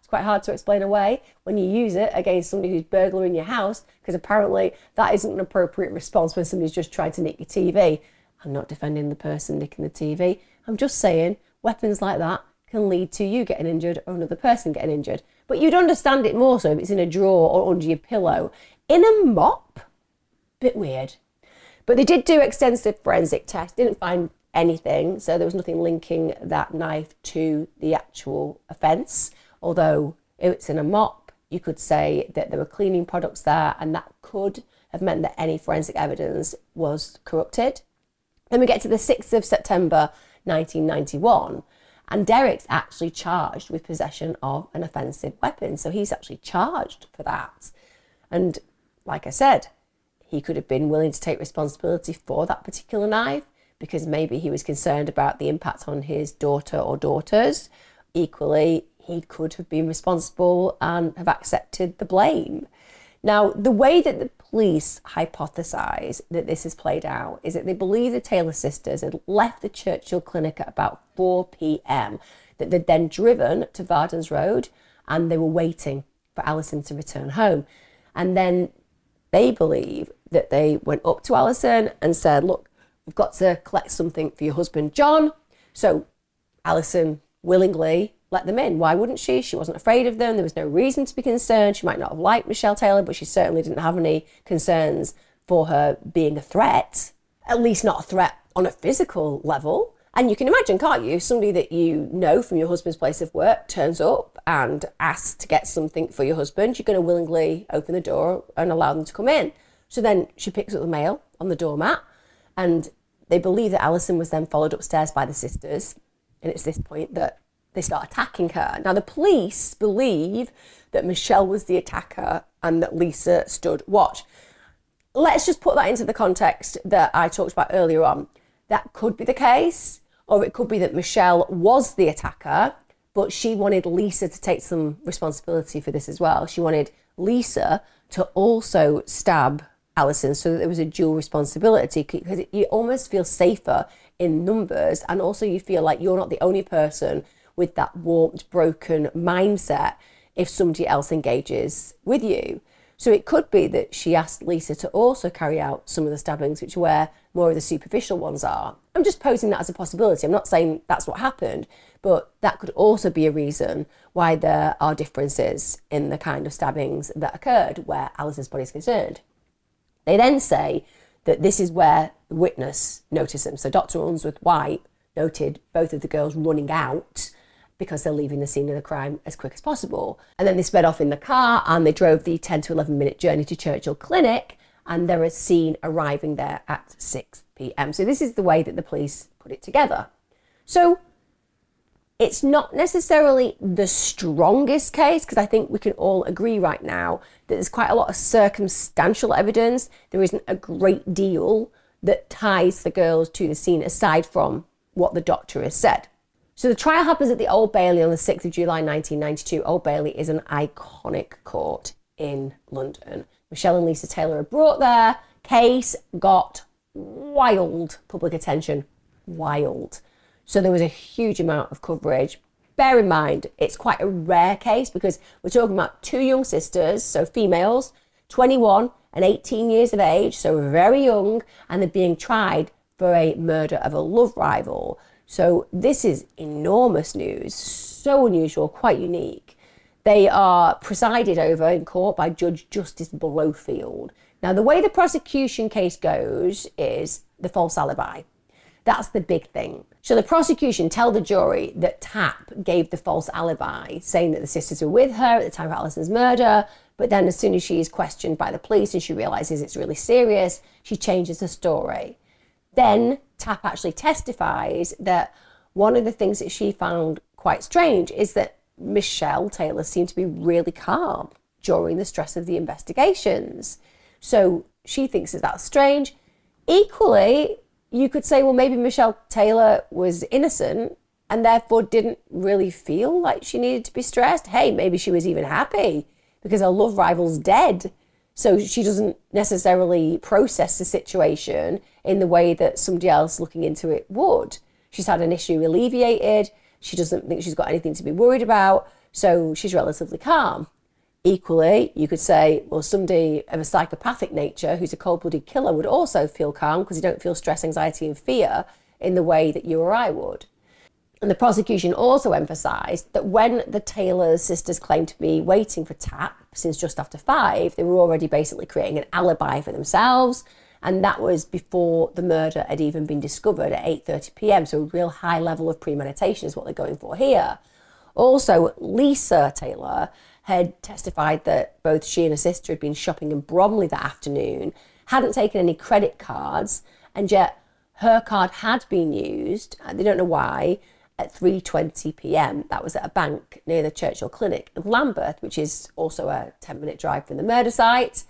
It's quite hard to explain away when you use it against somebody who's burglaring your house, because apparently that isn't an appropriate response when somebody's just trying to nick your T V. I'm not defending the person nicking the T V. I'm just saying weapons like that can lead to you getting injured or another person getting injured. But you'd understand it more so if it's in a drawer or under your pillow. In a mop? Bit weird. But they did do extensive forensic tests, didn't find anything, so there was nothing linking that knife to the actual offence. Although if it's in a mop, you could say that there were cleaning products there, and that could have meant that any forensic evidence was corrupted. Then we get to the sixth of September nineteen ninety-one, and Derek's actually charged with possession of an offensive weapon. So he's actually charged for that. And like I said, he could have been willing to take responsibility for that particular knife because maybe he was concerned about the impact on his daughter or daughters. Equally, he could have been responsible and have accepted the blame. Now, the way that the police hypothesize that this has played out is that they believe the Taylor sisters had left the Churchill Clinic at about four p.m, that they'd then driven to Vardens Road and they were waiting for Alison to return home. And then they believe that they went up to Alison and said, look, we've got to collect something for your husband, John. So Alison willingly let them in. Why wouldn't she? She wasn't afraid of them. There was no reason to be concerned. She might not have liked Michelle Taylor, but she certainly didn't have any concerns for her being a threat, at least not a threat on a physical level. And you can imagine, can't you, somebody that you know from your husband's place of work turns up and asks to get something for your husband. You're going to willingly open the door and allow them to come in. So then she picks up the mail on the doormat, and they believe that Alison was then followed upstairs by the sisters. And it's this point that they start attacking her. Now, the police believe that Michelle was the attacker and that Lisa stood watch. Let's just put that into the context that I talked about earlier on. That could be the case, or it could be that Michelle was the attacker, but she wanted Lisa to take some responsibility for this as well. She wanted Lisa to also stab Alison so that there was a dual responsibility, because you almost feel safer in numbers, and also you feel like you're not the only person with that warped, broken mindset if somebody else engages with you. So it could be that she asked Lisa to also carry out some of the stabbings, which are where more of the superficial ones are. I'm just posing that as a possibility. I'm not saying that's what happened, but that could also be a reason why there are differences in the kind of stabbings that occurred where Alison's body is concerned. They then say that this is where the witness noticed them. So Doctor Unsworth-White noted both of the girls running out because they're leaving the scene of the crime as quick as possible. And then they sped off in the car and they drove the ten to eleven minute journey to Churchill Clinic, and they were seen arriving there at six p.m. So this is the way that the police put it together. So it's not necessarily the strongest case, because I think we can all agree right now that there's quite a lot of circumstantial evidence. There isn't a great deal that ties the girls to the scene aside from what the doctor has said. So the trial happens at the Old Bailey on the sixth of July nineteen ninety-two. Old Bailey is an iconic court in London. Michelle and Lisa Taylor are brought there. Case got wild public attention. Wild. So there was a huge amount of coverage. Bear in mind, it's quite a rare case because we're talking about two young sisters, so females, twenty-one and eighteen years of age, so very young, and they're being tried for a murder of a love rival. So this is enormous news, so unusual, quite unique. They are presided over in court by Judge Justice Blowfield. Now, the way the prosecution case goes is the false alibi. That's the big thing. So the prosecution tell the jury that Tapp gave the false alibi, saying that the sisters were with her at the time of Alison's murder, but then as soon as she is questioned by the police and she realises it's really serious, she changes the story. Then Tapp actually testifies that one of the things that she found quite strange is that Michelle Taylor seemed to be really calm during the stress of the investigations. So she thinks that that's strange. Equally, you could say, well, maybe Michelle Taylor was innocent and therefore didn't really feel like she needed to be stressed. Hey, maybe she was even happy because her love rival's dead. So she doesn't necessarily process the situation in the way that somebody else looking into it would. She's had an issue alleviated. She doesn't think she's got anything to be worried about. So she's relatively calm. Equally, you could say, well, somebody of a psychopathic nature who's a cold-blooded killer would also feel calm because you don't feel stress, anxiety and fear in the way that you or I would. And the prosecution also emphasised that when the Taylor sisters claimed to be waiting for Tapp since just after five, they were already basically creating an alibi for themselves. And that was before the murder had even been discovered at eight thirty p.m. So a real high level of premeditation is what they're going for here. Also, Lisa Taylor had testified that both she and her sister had been shopping in Bromley that afternoon, hadn't taken any credit cards, and yet her card had been used, they don't know why, at three twenty p.m. That was at a bank near the Churchill Clinic of Lambeth, which is also a ten-minute drive from the murder site.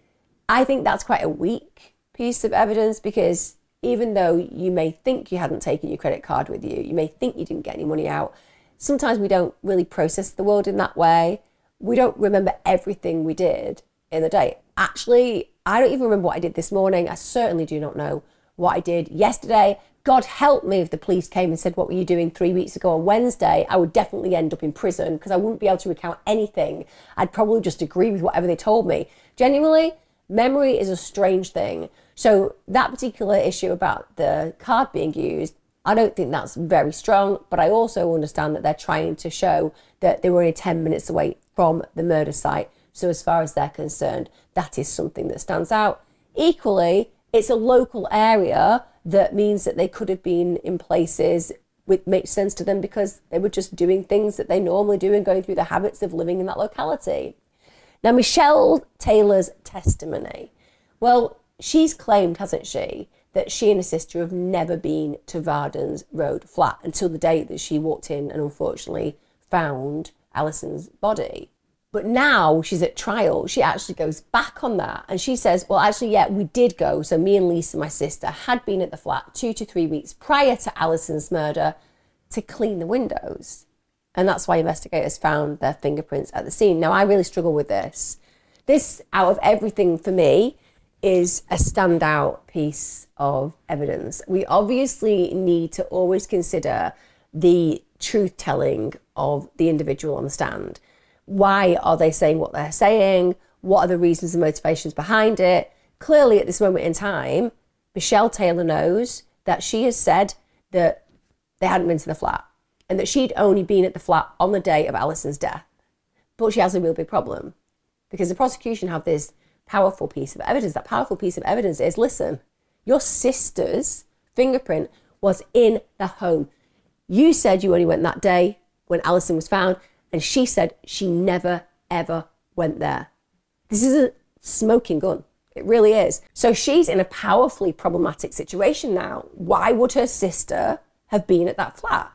I think that's quite a weak piece of evidence because even though you may think you hadn't taken your credit card with you, you may think you didn't get any money out, sometimes we don't really process the world in that way. We don't remember everything we did in the day. Actually, I don't even remember what I did this morning. I certainly do not know what I did yesterday. God help me if the police came and said, what were you doing three weeks ago on Wednesday? I would definitely end up in prison because I wouldn't be able to recount anything. I'd probably just agree with whatever they told me. Genuinely, memory is a strange thing. So that particular issue about the card being used, I don't think that's very strong, but I also understand that they're trying to show that they were only ten minutes away from the murder site. So as far as they're concerned, that is something that stands out. Equally, it's a local area that means that they could have been in places which makes sense to them because they were just doing things that they normally do and going through the habits of living in that locality. Now, Michelle Taylor's testimony. Well, she's claimed, hasn't she, that she and her sister have never been to Varden's Road flat until the day that she walked in and unfortunately found Alison's body. But now she's at trial, she actually goes back on that and she says, well, actually, yeah, we did go. So me and Lisa, my sister, had been at the flat two to three weeks prior to Alison's murder to clean the windows. And that's why investigators found their fingerprints at the scene. Now, I really struggle with this. This, out of everything for me, is a standout piece of evidence. We obviously need to always consider the truth-telling of the individual on the stand. Why are they saying what they're saying? What are the reasons and motivations behind it? Clearly, at this moment in time, Michelle Taylor knows that she has said that they hadn't been to the flat and that she'd only been at the flat on the day of Alison's death. But she has a real big problem because the prosecution have this powerful piece of evidence. That powerful piece of evidence is, listen, your sister's fingerprint was in the home. You said you only went that day when Alison was found, and she said she never, ever went there. This is a smoking gun. It really is. So she's in a powerfully problematic situation now. Why would her sister have been at that flat?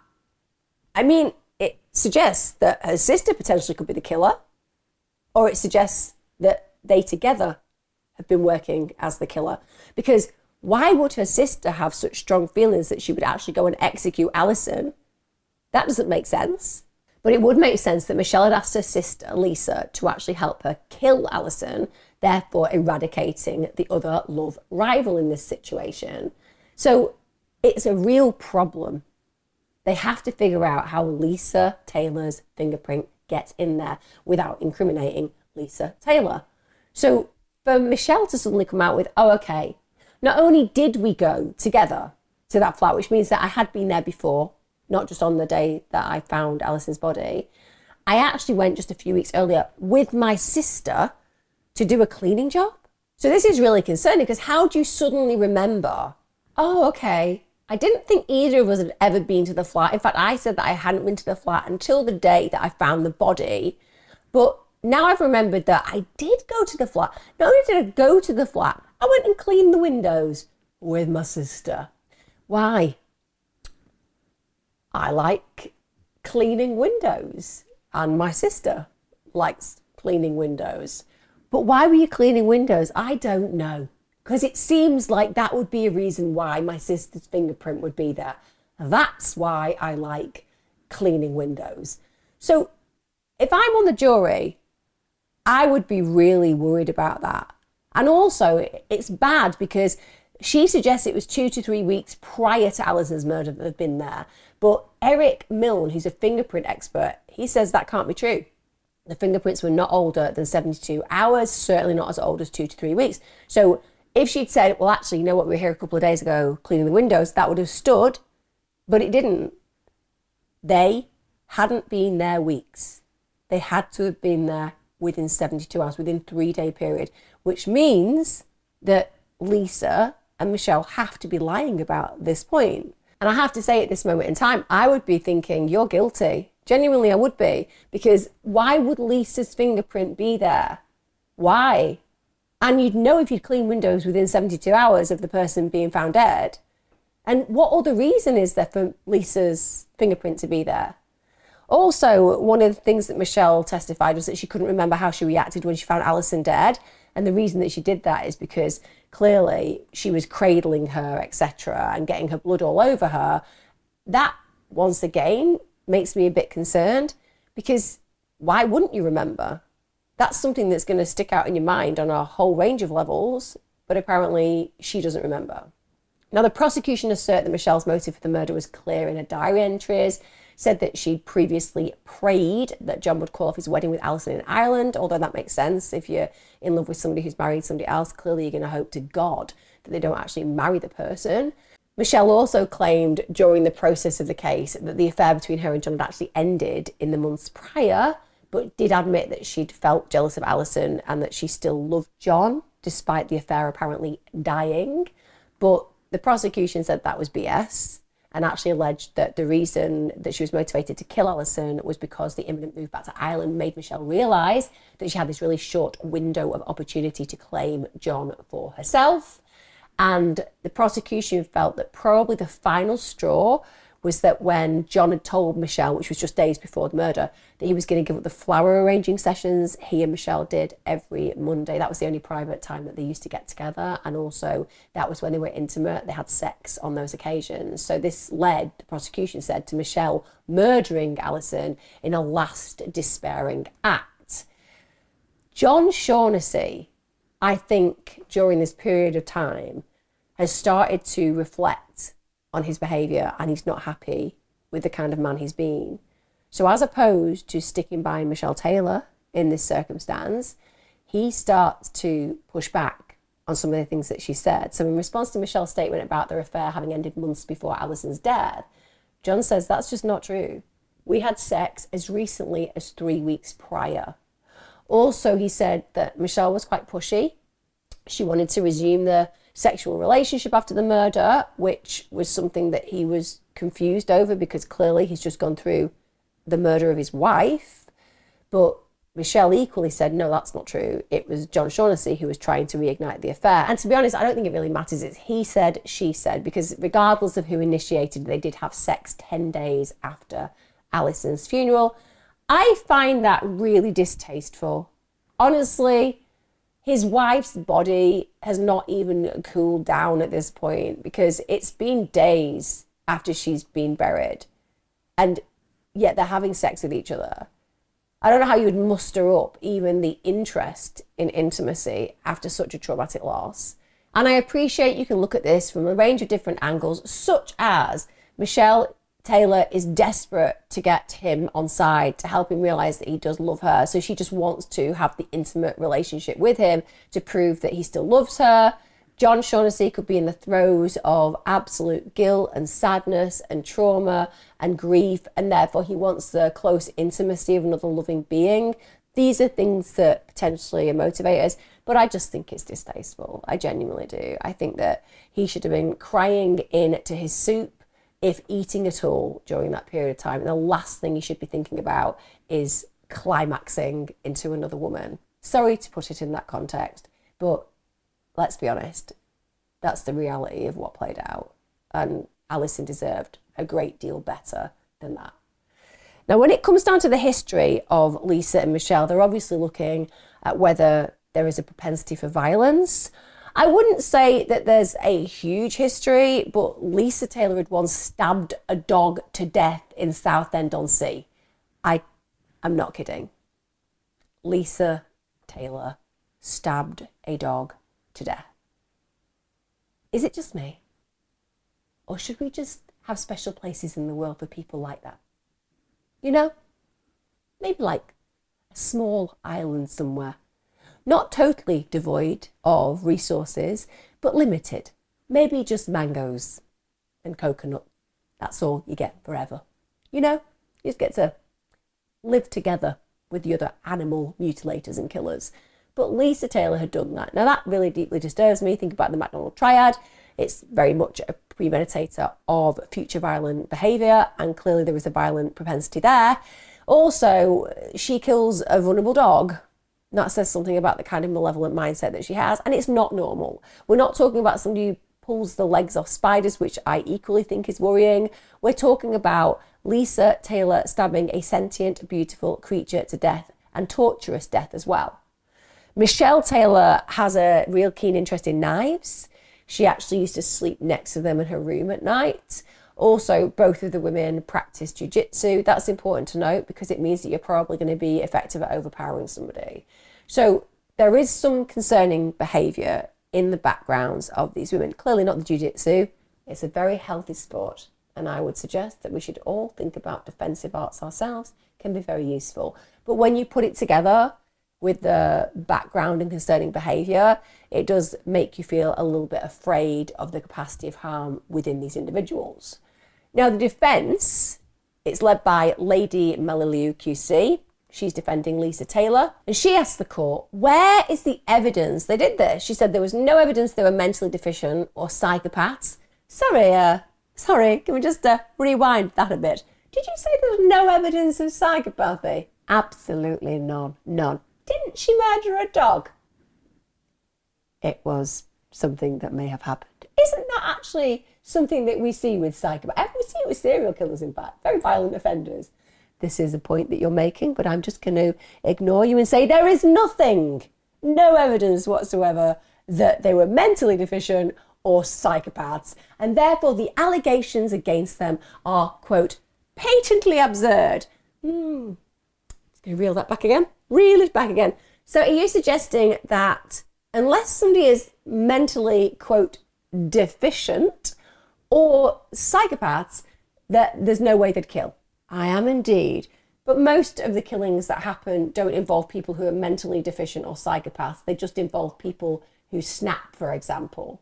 I mean, it suggests that her sister potentially could be the killer, or it suggests that they together have been working as the killer. Because why would her sister have such strong feelings that she would actually go and execute Alison? That doesn't make sense. But it would make sense that Michelle had asked her sister, Lisa, to actually help her kill Alison, therefore eradicating the other love rival in this situation. So it's a real problem. They have to figure out how Lisa Taylor's fingerprint gets in there without incriminating Lisa Taylor. So for Michelle to suddenly come out with, oh, okay, not only did we go together to that flat, which means that I had been there before, not just on the day that I found Alison's body, I actually went just a few weeks earlier with my sister to do a cleaning job. So this is really concerning because how do you suddenly remember, oh, okay, I didn't think either of us had ever been to the flat. In fact, I said that I hadn't been to the flat until the day that I found the body. But now I've remembered that I did go to the flat. Not only did I go to the flat, I went and cleaned the windows with my sister. Why? I like cleaning windows and my sister likes cleaning windows. But why were you cleaning windows? I don't know. Because it seems like that would be a reason why my sister's fingerprint would be there. That's why I like cleaning windows. So if I'm on the jury, I would be really worried about that. And also, it's bad because she suggests it was two to three weeks prior to Alison's murder that they've been there. But Eric Milne, who's a fingerprint expert, he says that can't be true. The fingerprints were not older than seventy-two hours, certainly not as old as two to three weeks. So if she'd said, well, actually, you know what, we were here a couple of days ago cleaning the windows, that would have stood, but it didn't. They hadn't been there weeks. They had to have been there within seventy-two hours, within a three-day period, which means that Lisa and Michelle have to be lying about this point. And I have to say, at this moment in time, I would be thinking, you're guilty. Genuinely, I would be. Because why would Lisa's fingerprint be there? Why? And you'd know if you'd clean windows within seventy-two hours of the person being found dead. And what other reason is there for Lisa's fingerprint to be there? Also, one of the things that Michelle testified was that she couldn't remember how she reacted when she found Alison dead. And the reason that she did that is because clearly she was cradling her, et cetera, and getting her blood all over her. That, once again, makes me a bit concerned, because why wouldn't you remember? That's something that's going to stick out in your mind on a whole range of levels, but apparently she doesn't remember. Now, the prosecution assert that Michelle's motive for the murder was clear in her diary entries, said that she'd previously prayed that John would call off his wedding with Alison in Ireland, although that makes sense. If you're in love with somebody who's married somebody else, clearly you're going to hope to God that they don't actually marry the person. Michelle also claimed during the process of the case that the affair between her and John had actually ended in the months prior, but did admit that she'd felt jealous of Alison and that she still loved John, despite the affair apparently dying. But the prosecution said that was B S and actually alleged that the reason that she was motivated to kill Alison was because the imminent move back to Ireland made Michelle realise that she had this really short window of opportunity to claim John for herself. And the prosecution felt that probably the final straw was that when John had told Michelle, which was just days before the murder, that he was going to give up the flower arranging sessions he and Michelle did every Monday. That was the only private time that they used to get together. And also that was when they were intimate. They had sex on those occasions. So this led, the prosecution said, to Michelle murdering Alison in a last despairing act. John Shaughnessy, I think, during this period of time, has started to reflect on his behaviour, and he's not happy with the kind of man he's been. So as opposed to sticking by Michelle Taylor in this circumstance, he starts to push back on some of the things that she said. So in response to Michelle's statement about their affair having ended months before Alison's death, John says that's just not true. We had sex as recently as three weeks prior. Also, he said that Michelle was quite pushy. She wanted to resume the sexual relationship after the murder, which was something that he was confused over because clearly he's just gone through the murder of his wife. But Michelle equally said, no, that's not true. It was John Shaughnessy who was trying to reignite the affair. And to be honest, I don't think it really matters. It's he said, she said, because regardless of who initiated, they did have sex ten days after Alison's funeral. I find that really distasteful. Honestly, his wife's body has not even cooled down at this point because it's been days after she's been buried. And yet they're having sex with each other. I don't know how you would muster up even the interest in intimacy after such a traumatic loss. And I appreciate you can look at this from a range of different angles, such as Michelle Taylor is desperate to get him on side to help him realise that he does love her. So she just wants to have the intimate relationship with him to prove that he still loves her. John Shaughnessy could be in the throes of absolute guilt and sadness and trauma and grief, and therefore he wants the close intimacy of another loving being. These are things that potentially are motivators, but I just think it's distasteful. I genuinely do. I think that he should have been crying into his soup, if eating at all, during that period of time. And the last thing you should be thinking about is climaxing into another woman. Sorry to put it in that context, but let's be honest, that's the reality of what played out. And Alison deserved a great deal better than that. Now, when it comes down to the history of Lisa and Michelle, they're obviously looking at whether there is a propensity for violence. I wouldn't say that there's a huge history, but Lisa Taylor had once stabbed a dog to death in Southend-on-Sea. I, I'm not kidding. Lisa Taylor stabbed a dog to death. Is it just me? Or should we just have special places in the world for people like that? You know? maybe like a small island somewhere. Not totally devoid of resources, but limited. Maybe just mangoes and coconut. That's all you get forever. You know, you just get to live together with the other animal mutilators and killers. But Lisa Taylor had done that. Now that really deeply disturbs me. Think about the McDonald triad. It's very much a premeditator of future violent behaviour, and clearly there was a violent propensity there. Also, she kills a vulnerable dog. That says something about the kind of malevolent mindset that she has, and it's not normal. We're not talking about somebody who pulls the legs off spiders, which I equally think is worrying. We're talking about Lisa Taylor stabbing a sentient, beautiful creature to death, and torturous death as well. Michelle Taylor has a real keen interest in knives. She actually used to sleep next to them in her room at night. Also, both of the women practice jiu-jitsu. That's important to note because it means that you're probably going to be effective at overpowering somebody. So there is some concerning behaviour in the backgrounds of these women. Clearly not the jiu-jitsu. It's a very healthy sport. And I would suggest that we should all think about defensive arts ourselves. It can be very useful. But when you put it together with the background and concerning behaviour, it does make you feel a little bit afraid of the capacity of harm within these individuals. Now, the defence, it's led by Lady Meliliu Q C. She's defending Lisa Taylor, and she asked the court, where is the evidence they did this? She said there was no evidence they were mentally deficient or psychopaths. Sorry, uh, sorry, can we just uh, rewind that a bit? Did you say there was no evidence of psychopathy? Absolutely none, none. Didn't she murder a dog? It was something that may have happened. Isn't that actually something that we see with psychopaths? We see it with serial killers, in fact, very violent offenders. This is a point that you're making, but I'm just going to ignore you and say there is nothing, no evidence whatsoever that they were mentally deficient or psychopaths, and therefore the allegations against them are, quote, patently absurd. Hmm. Just going to reel that back again. Reel it back again. So are you suggesting that unless somebody is mentally, quote, deficient or psychopaths, that there's no way they'd kill? I am indeed. But most of the killings that happen don't involve people who are mentally deficient or psychopaths. They just involve people who snap, for example.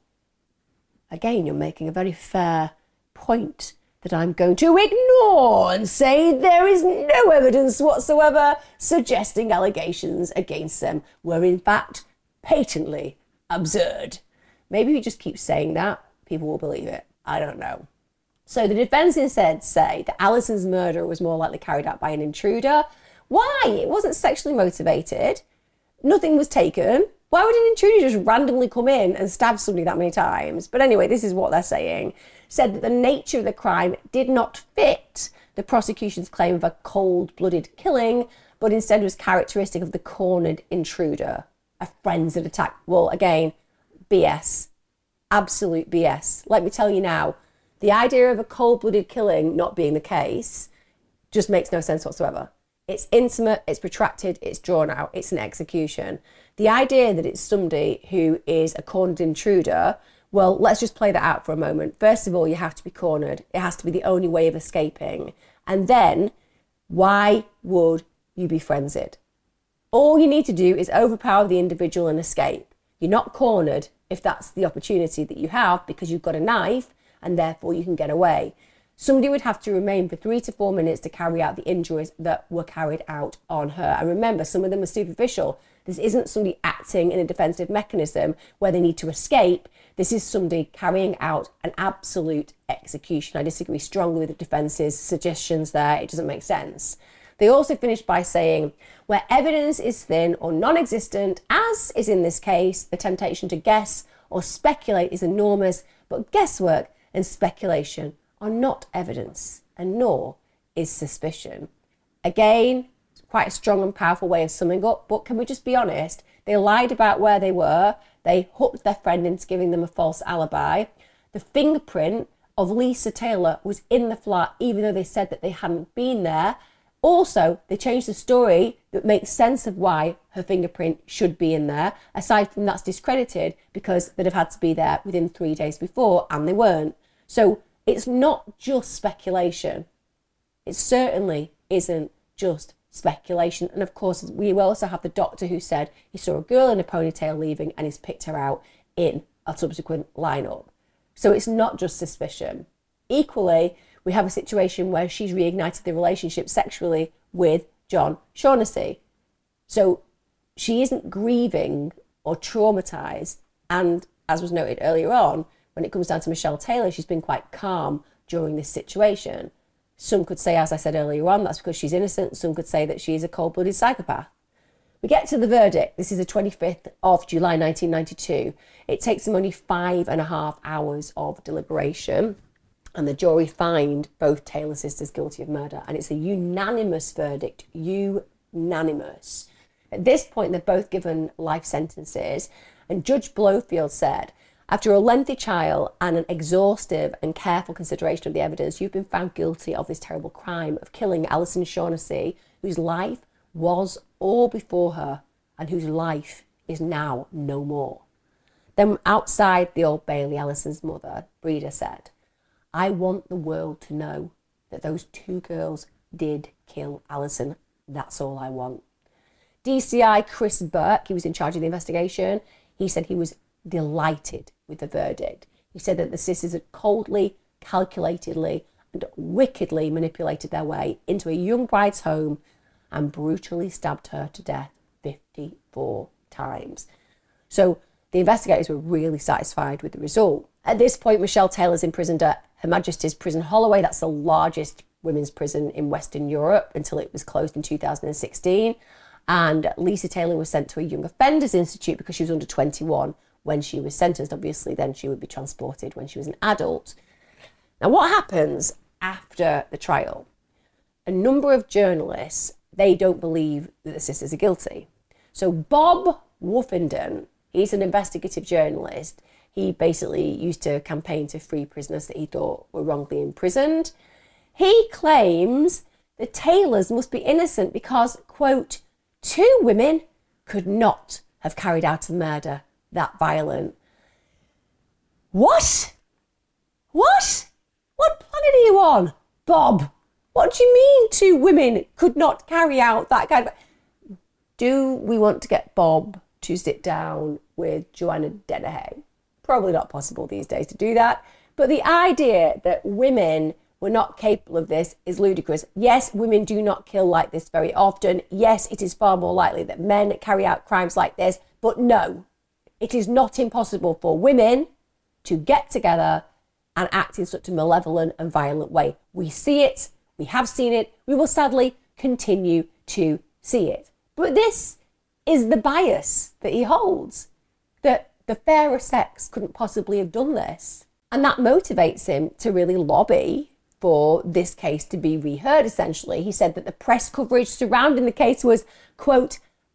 Again, you're making a very fair point that I'm going to ignore and say there is no evidence whatsoever suggesting allegations against them were in fact patently absurd. Maybe we just keep saying that, people will believe it. I don't know. So the defence instead say that Alison's murder was more likely carried out by an intruder. Why? It wasn't sexually motivated. Nothing was taken. Why would an intruder just randomly come in and stab somebody that many times? But anyway, this is what they're saying. Said that the nature of the crime did not fit the prosecution's claim of a cold-blooded killing, but instead was characteristic of the cornered intruder, a frenzied attack. Well, again, B S. Absolute B S. Let me tell you now, the idea of a cold-blooded killing not being the case just makes no sense whatsoever. It's intimate, it's protracted, it's drawn out, it's an execution. The idea that it's somebody who is a cornered intruder, well, let's just play that out for a moment. First of all, you have to be cornered. It has to be the only way of escaping. And then, why would you be frenzied? All you need to do is overpower the individual and escape. You're not cornered if that's the opportunity that you have because you've got a knife and therefore you can get away. Somebody would have to remain for three to four minutes to carry out the injuries that were carried out on her. And remember, some of them are superficial. This isn't somebody acting in a defensive mechanism where they need to escape. This is somebody carrying out an absolute execution. I disagree strongly with the defence's suggestions there. It doesn't make sense. They also finished by saying, where evidence is thin or non-existent, as is in this case, the temptation to guess or speculate is enormous, but guesswork and speculation are not evidence, and nor is suspicion. Again, it's quite a strong and powerful way of summing up, but can we just be honest? They lied about where they were. They hooked their friend into giving them a false alibi. The fingerprint of Lisa Taylor was in the flat, even though they said that they hadn't been there. Also, they changed the story that makes sense of why her fingerprint should be in there. Aside from that's discredited because they'd have had to be there within three days before, and they weren't. So it's not just speculation. It certainly isn't just speculation. And of course, we also have the doctor who said he saw a girl in a ponytail leaving and he's picked her out in a subsequent lineup. So it's not just suspicion. Equally, we have a situation where she's reignited the relationship sexually with John Shaughnessy. So she isn't grieving or traumatized. And as was noted earlier on, when it comes down to Michelle Taylor, she's been quite calm during this situation. Some could say, as I said earlier on, that's because she's innocent. Some could say that she's a cold-blooded psychopath. We get to the verdict. This is the twenty-fifth of July, nineteen ninety-two. It takes them only five and a half hours of deliberation. And the jury find both Taylor sisters guilty of murder. And it's a unanimous verdict. Unanimous. At this point, they're both given life sentences. And Judge Blowfield said, after a lengthy trial and an exhaustive and careful consideration of the evidence, you've been found guilty of this terrible crime of killing Alison Shaughnessy, whose life was all before her and whose life is now no more. Then outside the Old Bailey, Alison's mother, Breda, said, I want the world to know that those two girls did kill Alison. That's all I want. D C I Chris Burke, he was in charge of the investigation, he said he was delighted with the verdict. He said that the sisters had coldly, calculatedly, and wickedly manipulated their way into a young bride's home and brutally stabbed her to death fifty-four times. So the investigators were really satisfied with the result. At this point, Michelle Taylor's imprisoned at Her Majesty's Prison Holloway. That's the largest women's prison in Western Europe until it was closed in two thousand sixteen. And Lisa Taylor was sent to a Young Offenders Institute because she was under twenty-one when she was sentenced. Obviously, then she would be transported when she was an adult. Now, what happens after the trial? A number of journalists, they don't believe that the sisters are guilty. So Bob Woofenden, he's an investigative journalist. He basically used to campaign to free prisoners that he thought were wrongly imprisoned. He claims the Taylors must be innocent because, quote, two women could not have carried out a murder that violent. What? What? What planet are you on, Bob? What do you mean two women could not carry out that kind of... Do we want to get Bob to sit down with Joanna Dennehy? Probably not possible these days to do that. But the idea that women were not capable of this is ludicrous. Yes, women do not kill like this very often. Yes, it is far more likely that men carry out crimes like this. But no, it is not impossible for women to get together and act in such a malevolent and violent way. We see it. We have seen it. We will sadly continue to see it. But this is the bias that he holds, that the fairer sex couldn't possibly have done this. And that motivates him to really lobby for this case to be reheard, essentially. He said that the press coverage surrounding the case was, quote,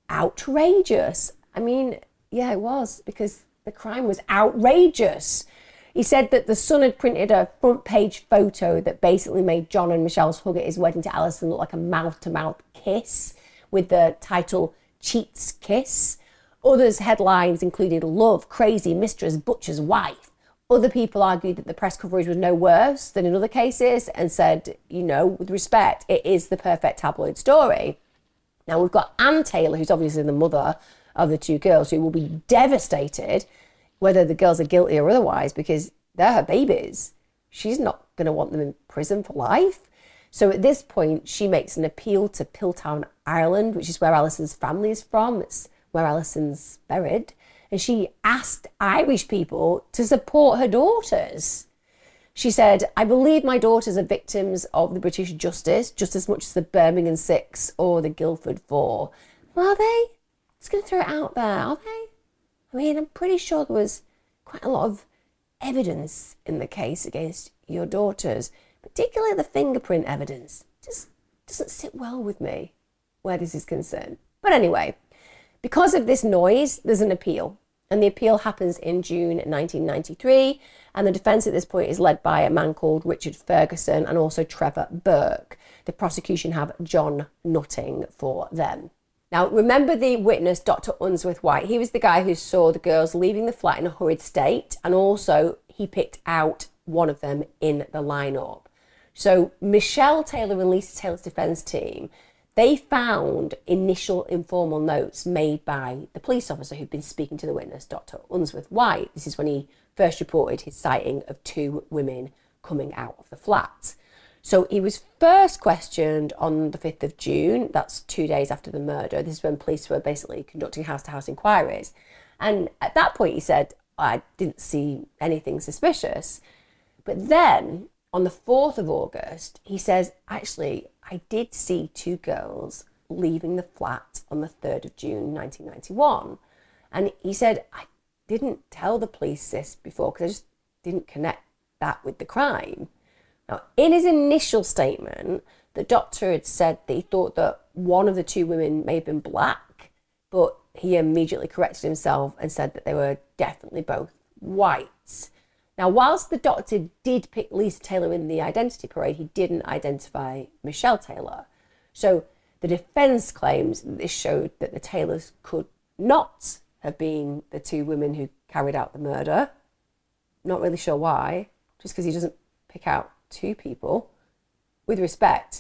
outrageous. I mean, yeah, it was, because the crime was outrageous. He said that the Sun had printed a front page photo that basically made John and Michelle's hug at his wedding to Alison look like a mouth-to-mouth kiss with the title Cheat's Kiss. Others' headlines included Love, Crazy, Mistress, Butcher's Wife. Other people argued that the press coverage was no worse than in other cases and said, you know, with respect, it is the perfect tabloid story. Now, we've got Anne Taylor, who's obviously the mother of the two girls, who will be devastated whether the girls are guilty or otherwise, because they're her babies. She's not going to want them in prison for life. So at this point, she makes an appeal to Piltown, Ireland, which is where Alison's family is from. It's where Alison's buried. And she asked Irish people to support her daughters. She said, I believe my daughters are victims of the British justice just as much as the Birmingham Six or the Guildford Four. Well, are they? Just going to throw it out there, are they? I mean, I'm pretty sure there was quite a lot of evidence in the case against your daughters, particularly the fingerprint evidence. Just doesn't sit well with me where this is concerned. But anyway, because of this noise, there's an appeal. And the appeal happens in June nineteen ninety-three. And the defence at this point is led by a man called Richard Ferguson and also Trevor Burke. The prosecution have John Nutting for them. Now, remember the witness, Doctor Unsworth White. He was the guy who saw the girls leaving the flat in a hurried state. And also he picked out one of them in the lineup. So Michelle Taylor and Lisa Taylor's defence team, they found initial informal notes made by the police officer who'd been speaking to the witness, Doctor Unsworth White. This is when he first reported his sighting of two women coming out of the flat. So he was first questioned on the fifth of June, that's two days after the murder. This is when police were basically conducting house-to-house inquiries. And at that point he said, I didn't see anything suspicious. But then on the fourth of August, he says, actually, I did see two girls leaving the flat on the third of June, nineteen ninety-one. And he said, I didn't tell the police this before because I just didn't connect that with the crime. Now, in his initial statement, the doctor had said that he thought that one of the two women may have been black, but he immediately corrected himself and said that they were definitely both white. Now, whilst the doctor did pick Lisa Taylor in the identity parade, he didn't identify Michelle Taylor. So the defence claims that this showed that the Taylors could not have been the two women who carried out the murder. Not really sure why, just because he doesn't pick out two people. With respect,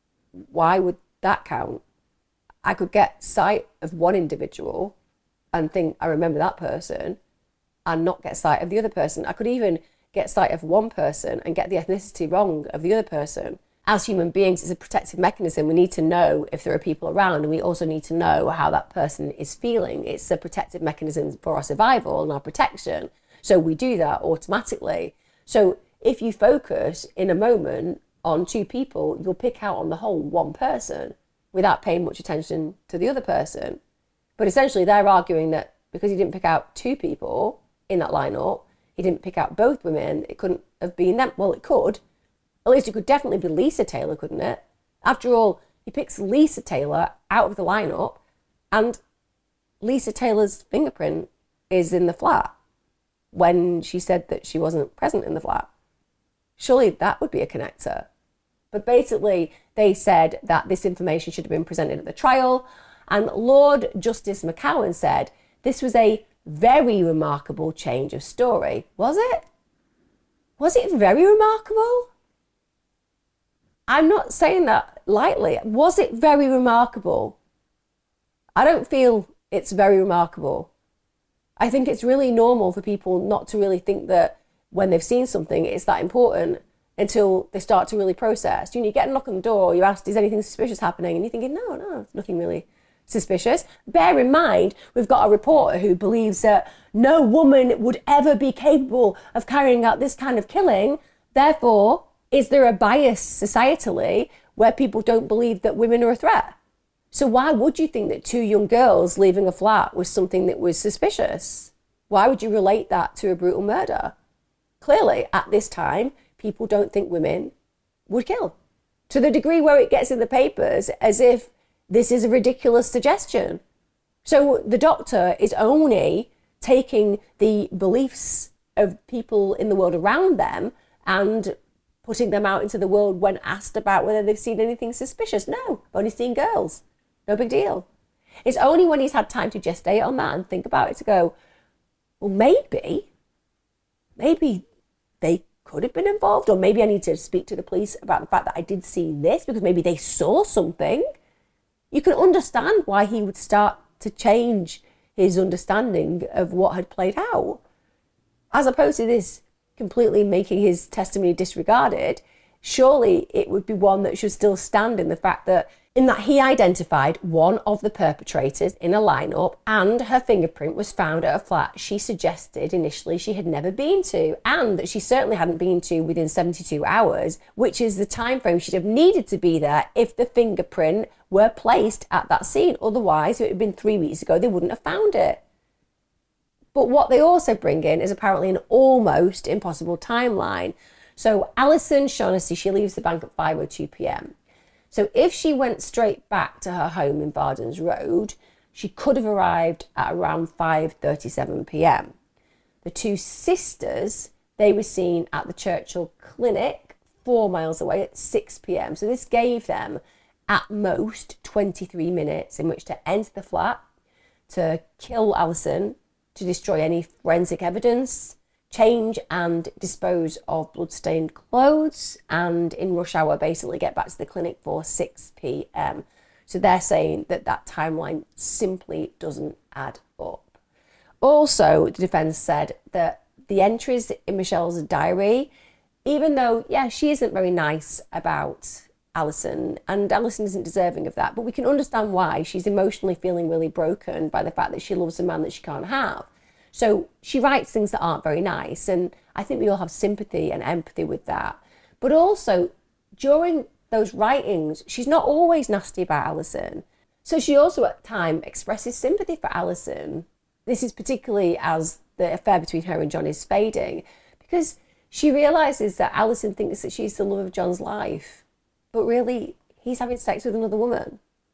why would that count? I could get sight of one individual and think I remember that person and not get sight of the other person. I could even get sight of one person and get the ethnicity wrong of the other person. As human beings, it's a protective mechanism. We need to know if there are people around, and we also need to know how that person is feeling. It's a protective mechanism for our survival and our protection. So we do that automatically. So if you focus in a moment on two people, you'll pick out on the whole one person without paying much attention to the other person. But essentially they're arguing that because he didn't pick out two people in that lineup, he didn't pick out both women, it couldn't have been them. Well, it could. At least it could definitely be Lisa Taylor, couldn't it? After all, he picks Lisa Taylor out of the lineup and Lisa Taylor's fingerprint is in the flat when she said that she wasn't present in the flat. Surely that would be a connector. But basically, they said that this information should have been presented at the trial, and Lord Justice McCowan said this was a very remarkable change of story. Was it? Was it very remarkable? I'm not saying that lightly. Was it very remarkable? I don't feel it's very remarkable. I think it's really normal for people not to really think that when they've seen something, it's that important until they start to really process. You know, you get a knock on the door, you ask, is anything suspicious happening? And you're thinking, no, no, nothing really suspicious. Bear in mind, we've got a reporter who believes that no woman would ever be capable of carrying out this kind of killing. Therefore, is there a bias societally where people don't believe that women are a threat? So why would you think that two young girls leaving a flat was something that was suspicious? Why would you relate that to a brutal murder? Clearly, at this time, people don't think women would kill. To the degree where it gets in the papers as if this is a ridiculous suggestion. So the doctor is only taking the beliefs of people in the world around them and putting them out into the world when asked about whether they've seen anything suspicious. No, I've only seen girls. No big deal. It's only when he's had time to gestate on that and think about it to go, well, maybe, maybe they could have been involved, or maybe I need to speak to the police about the fact that I did see this because maybe they saw something. You can understand why he would start to change his understanding of what had played out. As opposed to this completely making his testimony disregarded, surely it would be one that should still stand in the fact that in that he identified one of the perpetrators in a lineup and her fingerprint was found at a flat she suggested initially she had never been to, and that she certainly hadn't been to within seventy-two hours, which is the time frame she'd have needed to be there if the fingerprint were placed at that scene. Otherwise, if it had been three weeks ago, they wouldn't have found it. But what they also bring in is apparently an almost impossible timeline. So Alison Shaughnessy, she leaves the bank at five oh two p.m. So if she went straight back to her home in Bardens Road, she could have arrived at around five thirty-seven p.m. The two sisters, they were seen at the Churchill Clinic, four miles away at six p.m. So this gave them at most twenty-three minutes in which to enter the flat, to kill Alison, to destroy any forensic evidence, change and dispose of blood-stained clothes, and in rush hour basically get back to the clinic for six p.m. So they're saying that that timeline simply doesn't add up. Also, the defence said that the entries in Michelle's diary, even though, yeah, she isn't very nice about Alison, and Alison isn't deserving of that, but we can understand why. She's emotionally feeling really broken by the fact that she loves a man that she can't have. So she writes things that aren't very nice, and I think we all have sympathy and empathy with that. But also, during those writings, she's not always nasty about Alison. So she also at the time expresses sympathy for Alison. This is particularly as the affair between her and John is fading, because she realises that Alison thinks that she's the love of John's life, but really he's having sex with another woman.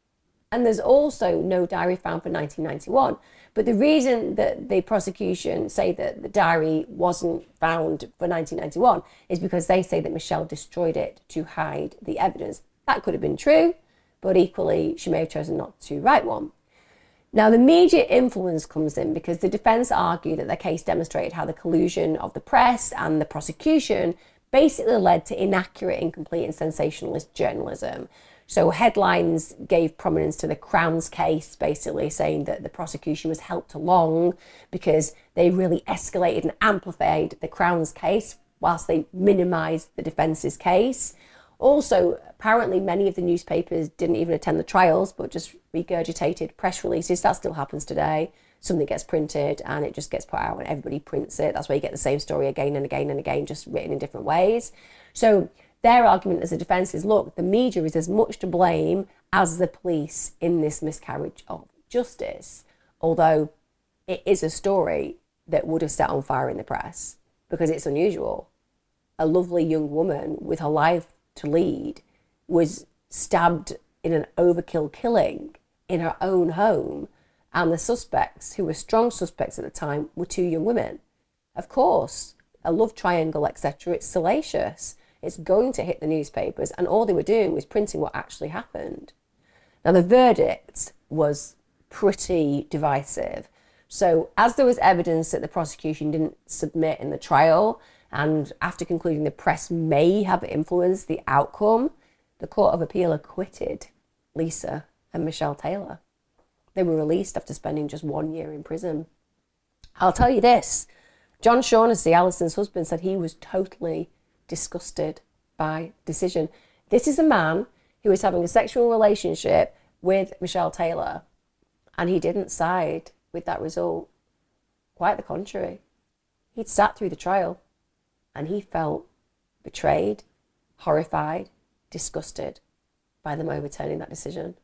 And there's also no diary found for nineteen ninety-one. But the reason that the prosecution say that the diary wasn't found for nineteen ninety-one is because they say that Michelle destroyed it to hide the evidence. That could have been true, but equally she may have chosen not to write one. Now, the media influence comes in because the defence argue that their case demonstrated how the collusion of the press and the prosecution basically led to inaccurate, incomplete and sensationalist journalism. So headlines gave prominence to the Crown's case, basically saying that the prosecution was helped along because they really escalated and amplified the Crown's case whilst they minimised the defence's case. Also, apparently many of the newspapers didn't even attend the trials, but just regurgitated press releases. That still happens today. Something gets printed and it just gets put out and everybody prints it. That's why you get the same story again and again and again, just written in different ways. So their argument as a defence is, look, the media is as much to blame as the police in this miscarriage of justice. Although it is a story that would have set on fire in the press because it's unusual. A lovely young woman with her life to lead was stabbed in an overkill killing in her own home, and the suspects, who were strong suspects at the time, were two young women. Of course, a love triangle, et cetera, it's salacious. It's going to hit the newspapers, and all they were doing was printing what actually happened. Now, the verdict was pretty divisive. So as there was evidence that the prosecution didn't submit in the trial, and after concluding the press may have influenced the outcome, the Court of Appeal acquitted Lisa and Michelle Taylor. They were released after spending just one year in prison. I'll tell you this, John Shaughnessy, Alison's husband, said he was totally disgusted by the decision. This is a man who was having a sexual relationship with Michelle Taylor, and he didn't side with that result. Quite the contrary. He'd sat through the trial and he felt betrayed, horrified, disgusted by them overturning that decision.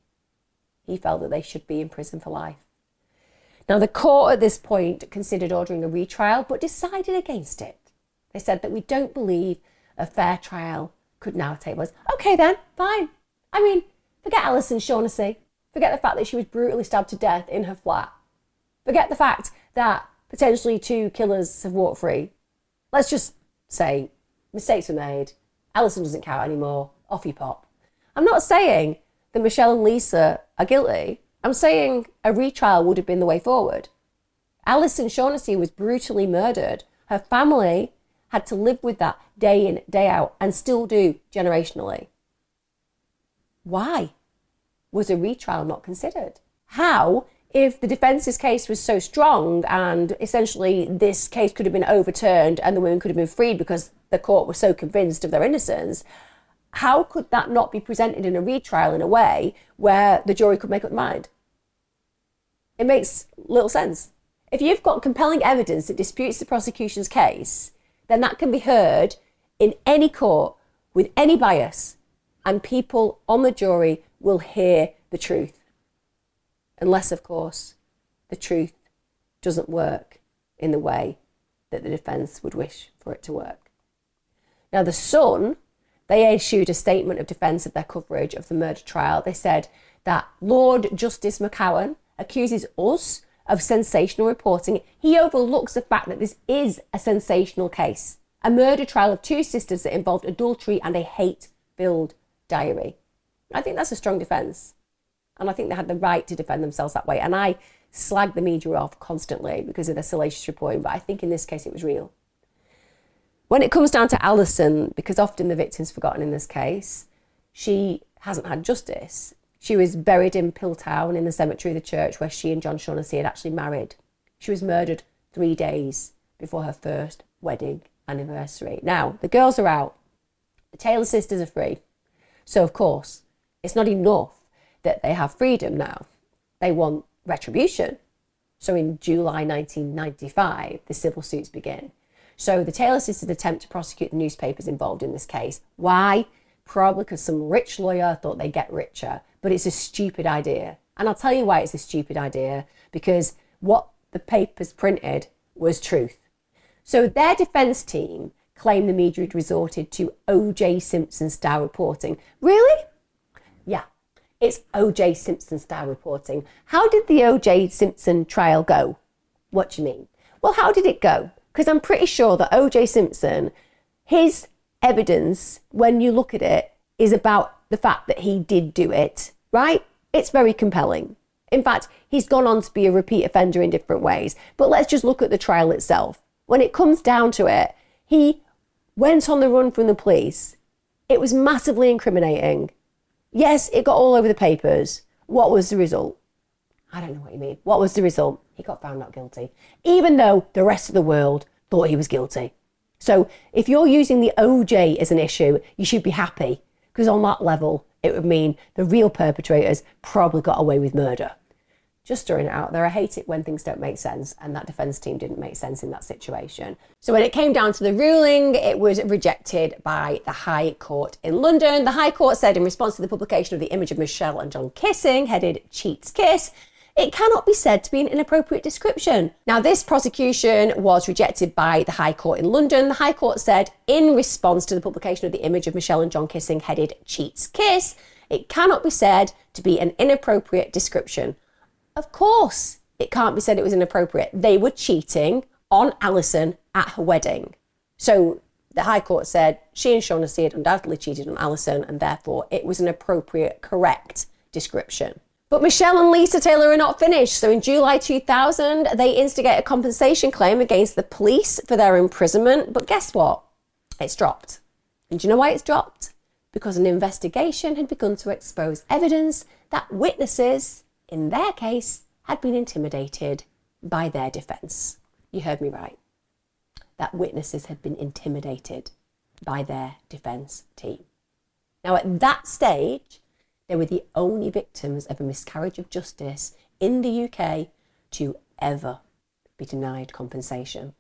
He felt that they should be in prison for life. Now, the court at this point considered ordering a retrial, but decided against it. They said that we don't believe a fair trial could now take place. Okay then, fine. I mean, forget Alison Shaughnessy. Forget the fact that she was brutally stabbed to death in her flat. Forget the fact that potentially two killers have walked free. Let's just say mistakes were made. Alison doesn't count anymore. Off you pop. I'm not saying that Michelle and Lisa are guilty. I'm saying a retrial would have been the way forward. Alison Shaughnessy was brutally murdered. Her family had to live with that day in, day out, and still do generationally. Why was a retrial not considered? How, if the defence's case was so strong and essentially this case could have been overturned and the women could have been freed because the court was so convinced of their innocence, how could that not be presented in a retrial in a way where the jury could make up their mind? It makes little sense. If you've got compelling evidence that disputes the prosecution's case, then that can be heard in any court with any bias, and people on the jury will hear the truth. Unless, of course, the truth doesn't work in the way that the defence would wish for it to work. Now, The Sun, they issued a statement of defence of their coverage of the murder trial. They said that Lord Justice McCowan accuses us of sensational reporting. He overlooks the fact that this is a sensational case, a murder trial of two sisters that involved adultery and a hate-filled diary. I think that's a strong defence, and I think they had the right to defend themselves that way. And I slag the media off constantly because of their salacious reporting, but I think in this case it was real. When it comes down to Alison, because often the victim's forgotten in this case, she hasn't had justice. She was buried in Piltown in the cemetery of the church where she and John Shaughnessy had actually married. She was murdered three days before her first wedding anniversary. Now, the girls are out. The Taylor sisters are free. So, of course, it's not enough that they have freedom now. They want retribution. So in July nineteen ninety-five, the civil suits begin. So the Taylor sisters attempt to prosecute the newspapers involved in this case. Why? Probably because some rich lawyer thought they'd get richer. But it's a stupid idea. And I'll tell you why it's a stupid idea. Because what the papers printed was truth. So their defense team claimed the media had resorted to O J Simpson style reporting. Really? Yeah, it's O J Simpson style reporting. How did the O J Simpson trial go? What do you mean? Well, how did it go? Because I'm pretty sure that O J Simpson, his evidence, when you look at it, is about the fact that he did do it, right? It's very compelling. In fact, he's gone on to be a repeat offender in different ways. But let's just look at the trial itself. When it comes down to it, he went on the run from the police. It was massively incriminating. Yes, it got all over the papers. What was the result? I don't know what you mean. What was the result? He got found not guilty, even though the rest of the world thought he was guilty. So if you're using the O J as an issue, you should be happy, because on that level, it would mean the real perpetrators probably got away with murder. Just throwing it out there, I hate it when things don't make sense, and that defence team didn't make sense in that situation. So when it came down to the ruling, it was rejected by the High Court in London. The High Court said in response to the publication of the image of Michelle and John kissing, headed Cheat's Kiss, it cannot be said to be an inappropriate description. Now, this prosecution was rejected by the High Court in London. The High Court said, in response to the publication of the image of Michelle and John kissing, headed Cheat's Kiss, it cannot be said to be an inappropriate description. Of course, it can't be said it was inappropriate. They were cheating on Alison at her wedding. So the High Court said she and Shaughnessy had undoubtedly cheated on Alison, and therefore it was an appropriate, correct description. But Michelle and Lisa Taylor are not finished. So in July two thousand, they instigate a compensation claim against the police for their imprisonment. But guess what? It's dropped. And do you know why it's dropped? Because an investigation had begun to expose evidence that witnesses, in their case, had been intimidated by their defence. You heard me right. That witnesses had been intimidated by their defence team. Now, at that stage, they were the only victims of a miscarriage of justice in the U K to ever be denied compensation.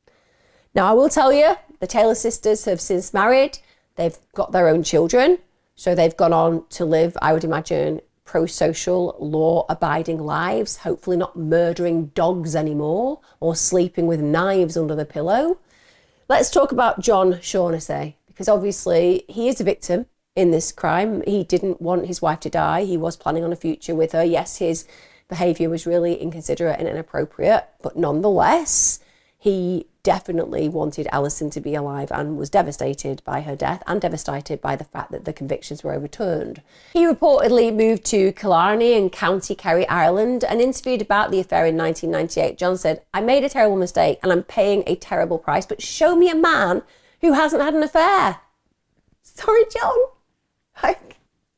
Now, I will tell you, the Taylor sisters have since married. They've got their own children. So they've gone on to live, I would imagine, pro-social, law-abiding lives, hopefully not murdering dogs anymore or sleeping with knives under the pillow. Let's talk about John Shaughnessy, because obviously he is a victim in this crime. He didn't want his wife to die. He was planning on a future with her. Yes, his behaviour was really inconsiderate and inappropriate, but nonetheless, he definitely wanted Alison to be alive and was devastated by her death and devastated by the fact that the convictions were overturned. He reportedly moved to Killarney in County Kerry, Ireland, and interviewed about the affair in nineteen ninety-eight. John said, "I made a terrible mistake and I'm paying a terrible price, but show me a man who hasn't had an affair." Sorry, John. Like,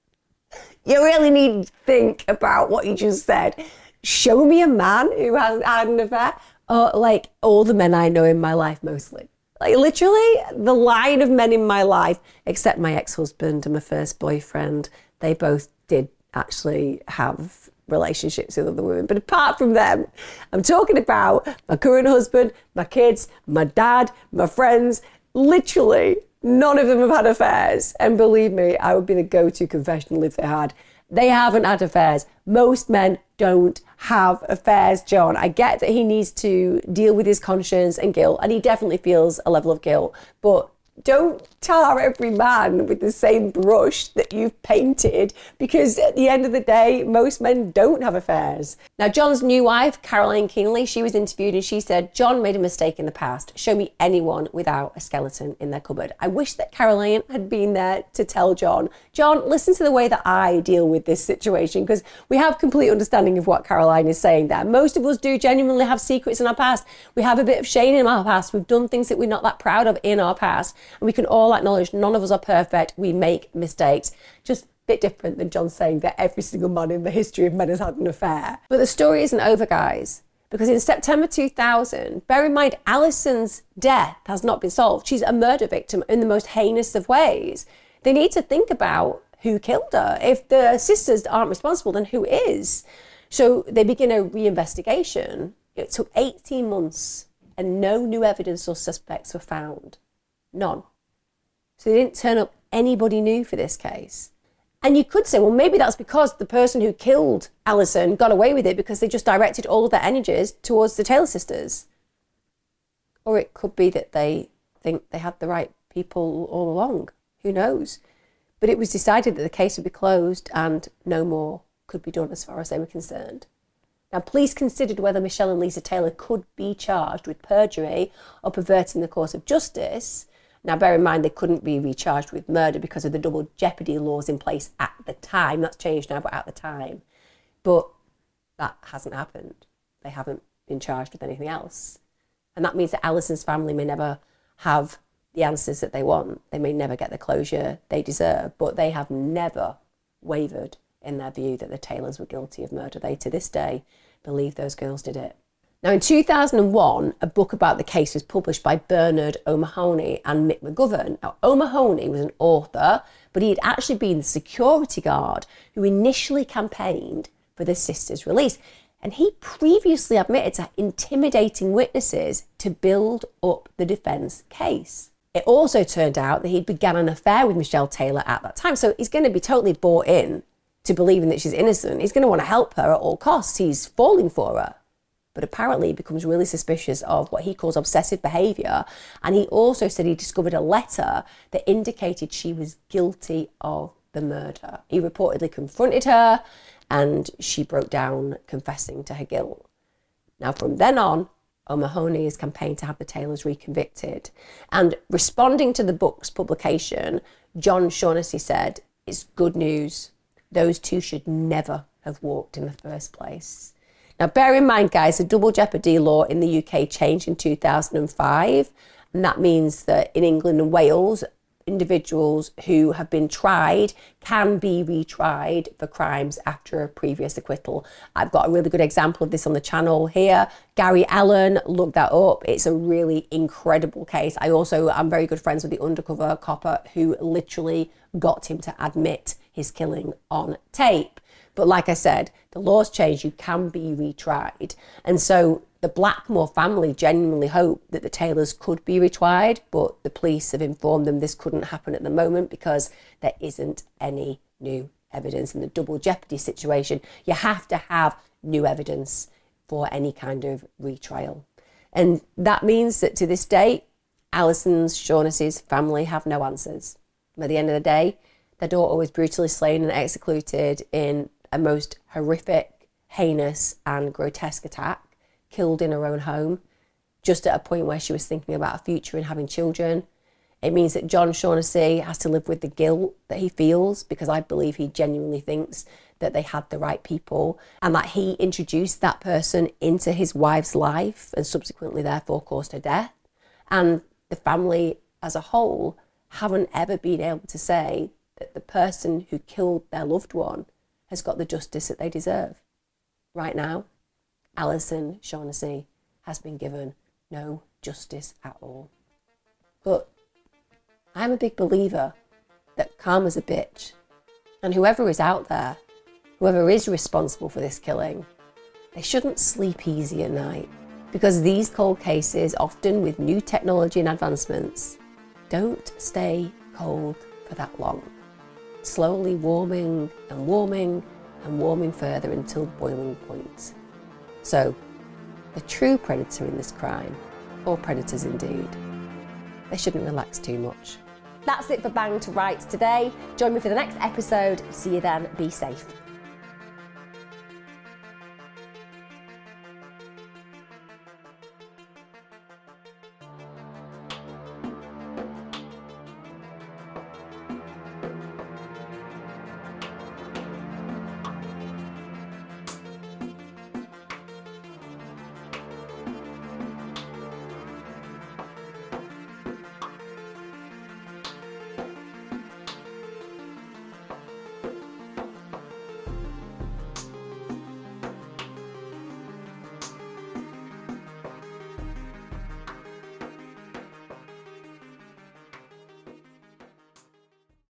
you really need to think about what you just said. Show me a man who hasn't had an affair. Oh, like all the men I know in my life, mostly. Like literally the line of men in my life, except my ex-husband and my first boyfriend, they both did actually have relationships with other women. But apart from them, I'm talking about my current husband, my kids, my dad, my friends. Literally, none of them have had affairs. And believe me, I would be the go-to confessional if they had. They haven't had affairs. Most men don't have affairs, John. I get that he needs to deal with his conscience and guilt, and he definitely feels a level of guilt, but don't tar every man with the same brush that you've painted, because at the end of the day, most men don't have affairs. Now, John's new wife, Caroline Keenly, she was interviewed and she said, "John made a mistake in the past. Show me anyone without a skeleton in their cupboard." I wish that Caroline had been there to tell John, John, listen to the way that I deal with this situation, because we have complete understanding of what Caroline is saying there. Most of us do genuinely have secrets in our past. We have a bit of shame in our past. We've done things that we're not that proud of in our past. And we can all acknowledge none of us are perfect. We make mistakes. Just bit different than John saying that every single man in the history of men has had an affair. But the story isn't over, guys, because in September two thousand, bear in mind, Alison's death has not been solved. She's a murder victim in the most heinous of ways. They need to think about who killed her. If the sisters aren't responsible, then who is? So they begin a reinvestigation. It took eighteen months and no new evidence or suspects were found. None. So they didn't turn up anybody new for this case. And you could say, well, maybe that's because the person who killed Alison got away with it because they just directed all of their energies towards the Taylor sisters. Or it could be that they think they had the right people all along. Who knows? But it was decided that the case would be closed and no more could be done as far as they were concerned. Now, police considered whether Michelle and Lisa Taylor could be charged with perjury or perverting the course of justice. Now, bear in mind, they couldn't be recharged with murder because of the double jeopardy laws in place at the time. That's changed now, but at the time. But that hasn't happened. They haven't been charged with anything else. And that means that Alison's family may never have the answers that they want. They may never get the closure they deserve, but they have never wavered in their view that the Taylors were guilty of murder. They, to this day, believe those girls did it. Now, in two thousand one, a book about the case was published by Bernard O'Mahony and Mick McGovern. Now, O'Mahony was an author, but he had actually been the security guard who initially campaigned for the sisters' release. And he previously admitted to intimidating witnesses to build up the defence case. It also turned out that he'd began an affair with Michelle Taylor at that time. So he's going to be totally bought in to believing that she's innocent. He's going to want to help her at all costs. He's falling for her. But apparently he becomes really suspicious of what he calls obsessive behaviour. And he also said he discovered a letter that indicated she was guilty of the murder. He reportedly confronted her and she broke down confessing to her guilt. Now, from then on, O'Mahony has campaigned to have the Taylors reconvicted. And responding to the book's publication, John Shaughnessy said, "It's good news. Those two should never have walked in the first place." Now, bear in mind, guys, the double jeopardy law in the U K changed in two thousand five. And that means that in England and Wales, individuals who have been tried can be retried for crimes after a previous acquittal. I've got a really good example of this on the channel here. Gary Allen, look that up. It's a really incredible case. I also am very good friends with the undercover copper who literally got him to admit his killing on tape. But like I said, the law's changed, you can be retried. And so the Blackmore family genuinely hoped that the Taylors could be retried, but the police have informed them this couldn't happen at the moment because there isn't any new evidence. In the double jeopardy situation, you have to have new evidence for any kind of retrial. And that means that to this day, Alison's, Shaughnessy's family have no answers. At the end of the day, their daughter was brutally slain and executed in a most horrific, heinous and grotesque attack, killed in her own home, just at a point where she was thinking about a future and having children. It means that John Shaughnessy has to live with the guilt that he feels, because I believe he genuinely thinks that they had the right people and that he introduced that person into his wife's life and subsequently therefore caused her death. And the family as a whole haven't ever been able to say that the person who killed their loved one has got the justice that they deserve. Right now, Alison Shaughnessy has been given no justice at all. But I'm a big believer that karma's a bitch. And whoever is out there, whoever is responsible for this killing, they shouldn't sleep easy at night. Because these cold cases, often with new technology and advancements, don't stay cold for that long. Slowly warming and warming and warming further until boiling point. So, the true predator in this crime, or predators indeed, they shouldn't relax too much. That's it for Bang to Rights today. Join me for the next episode. See you then. Be safe.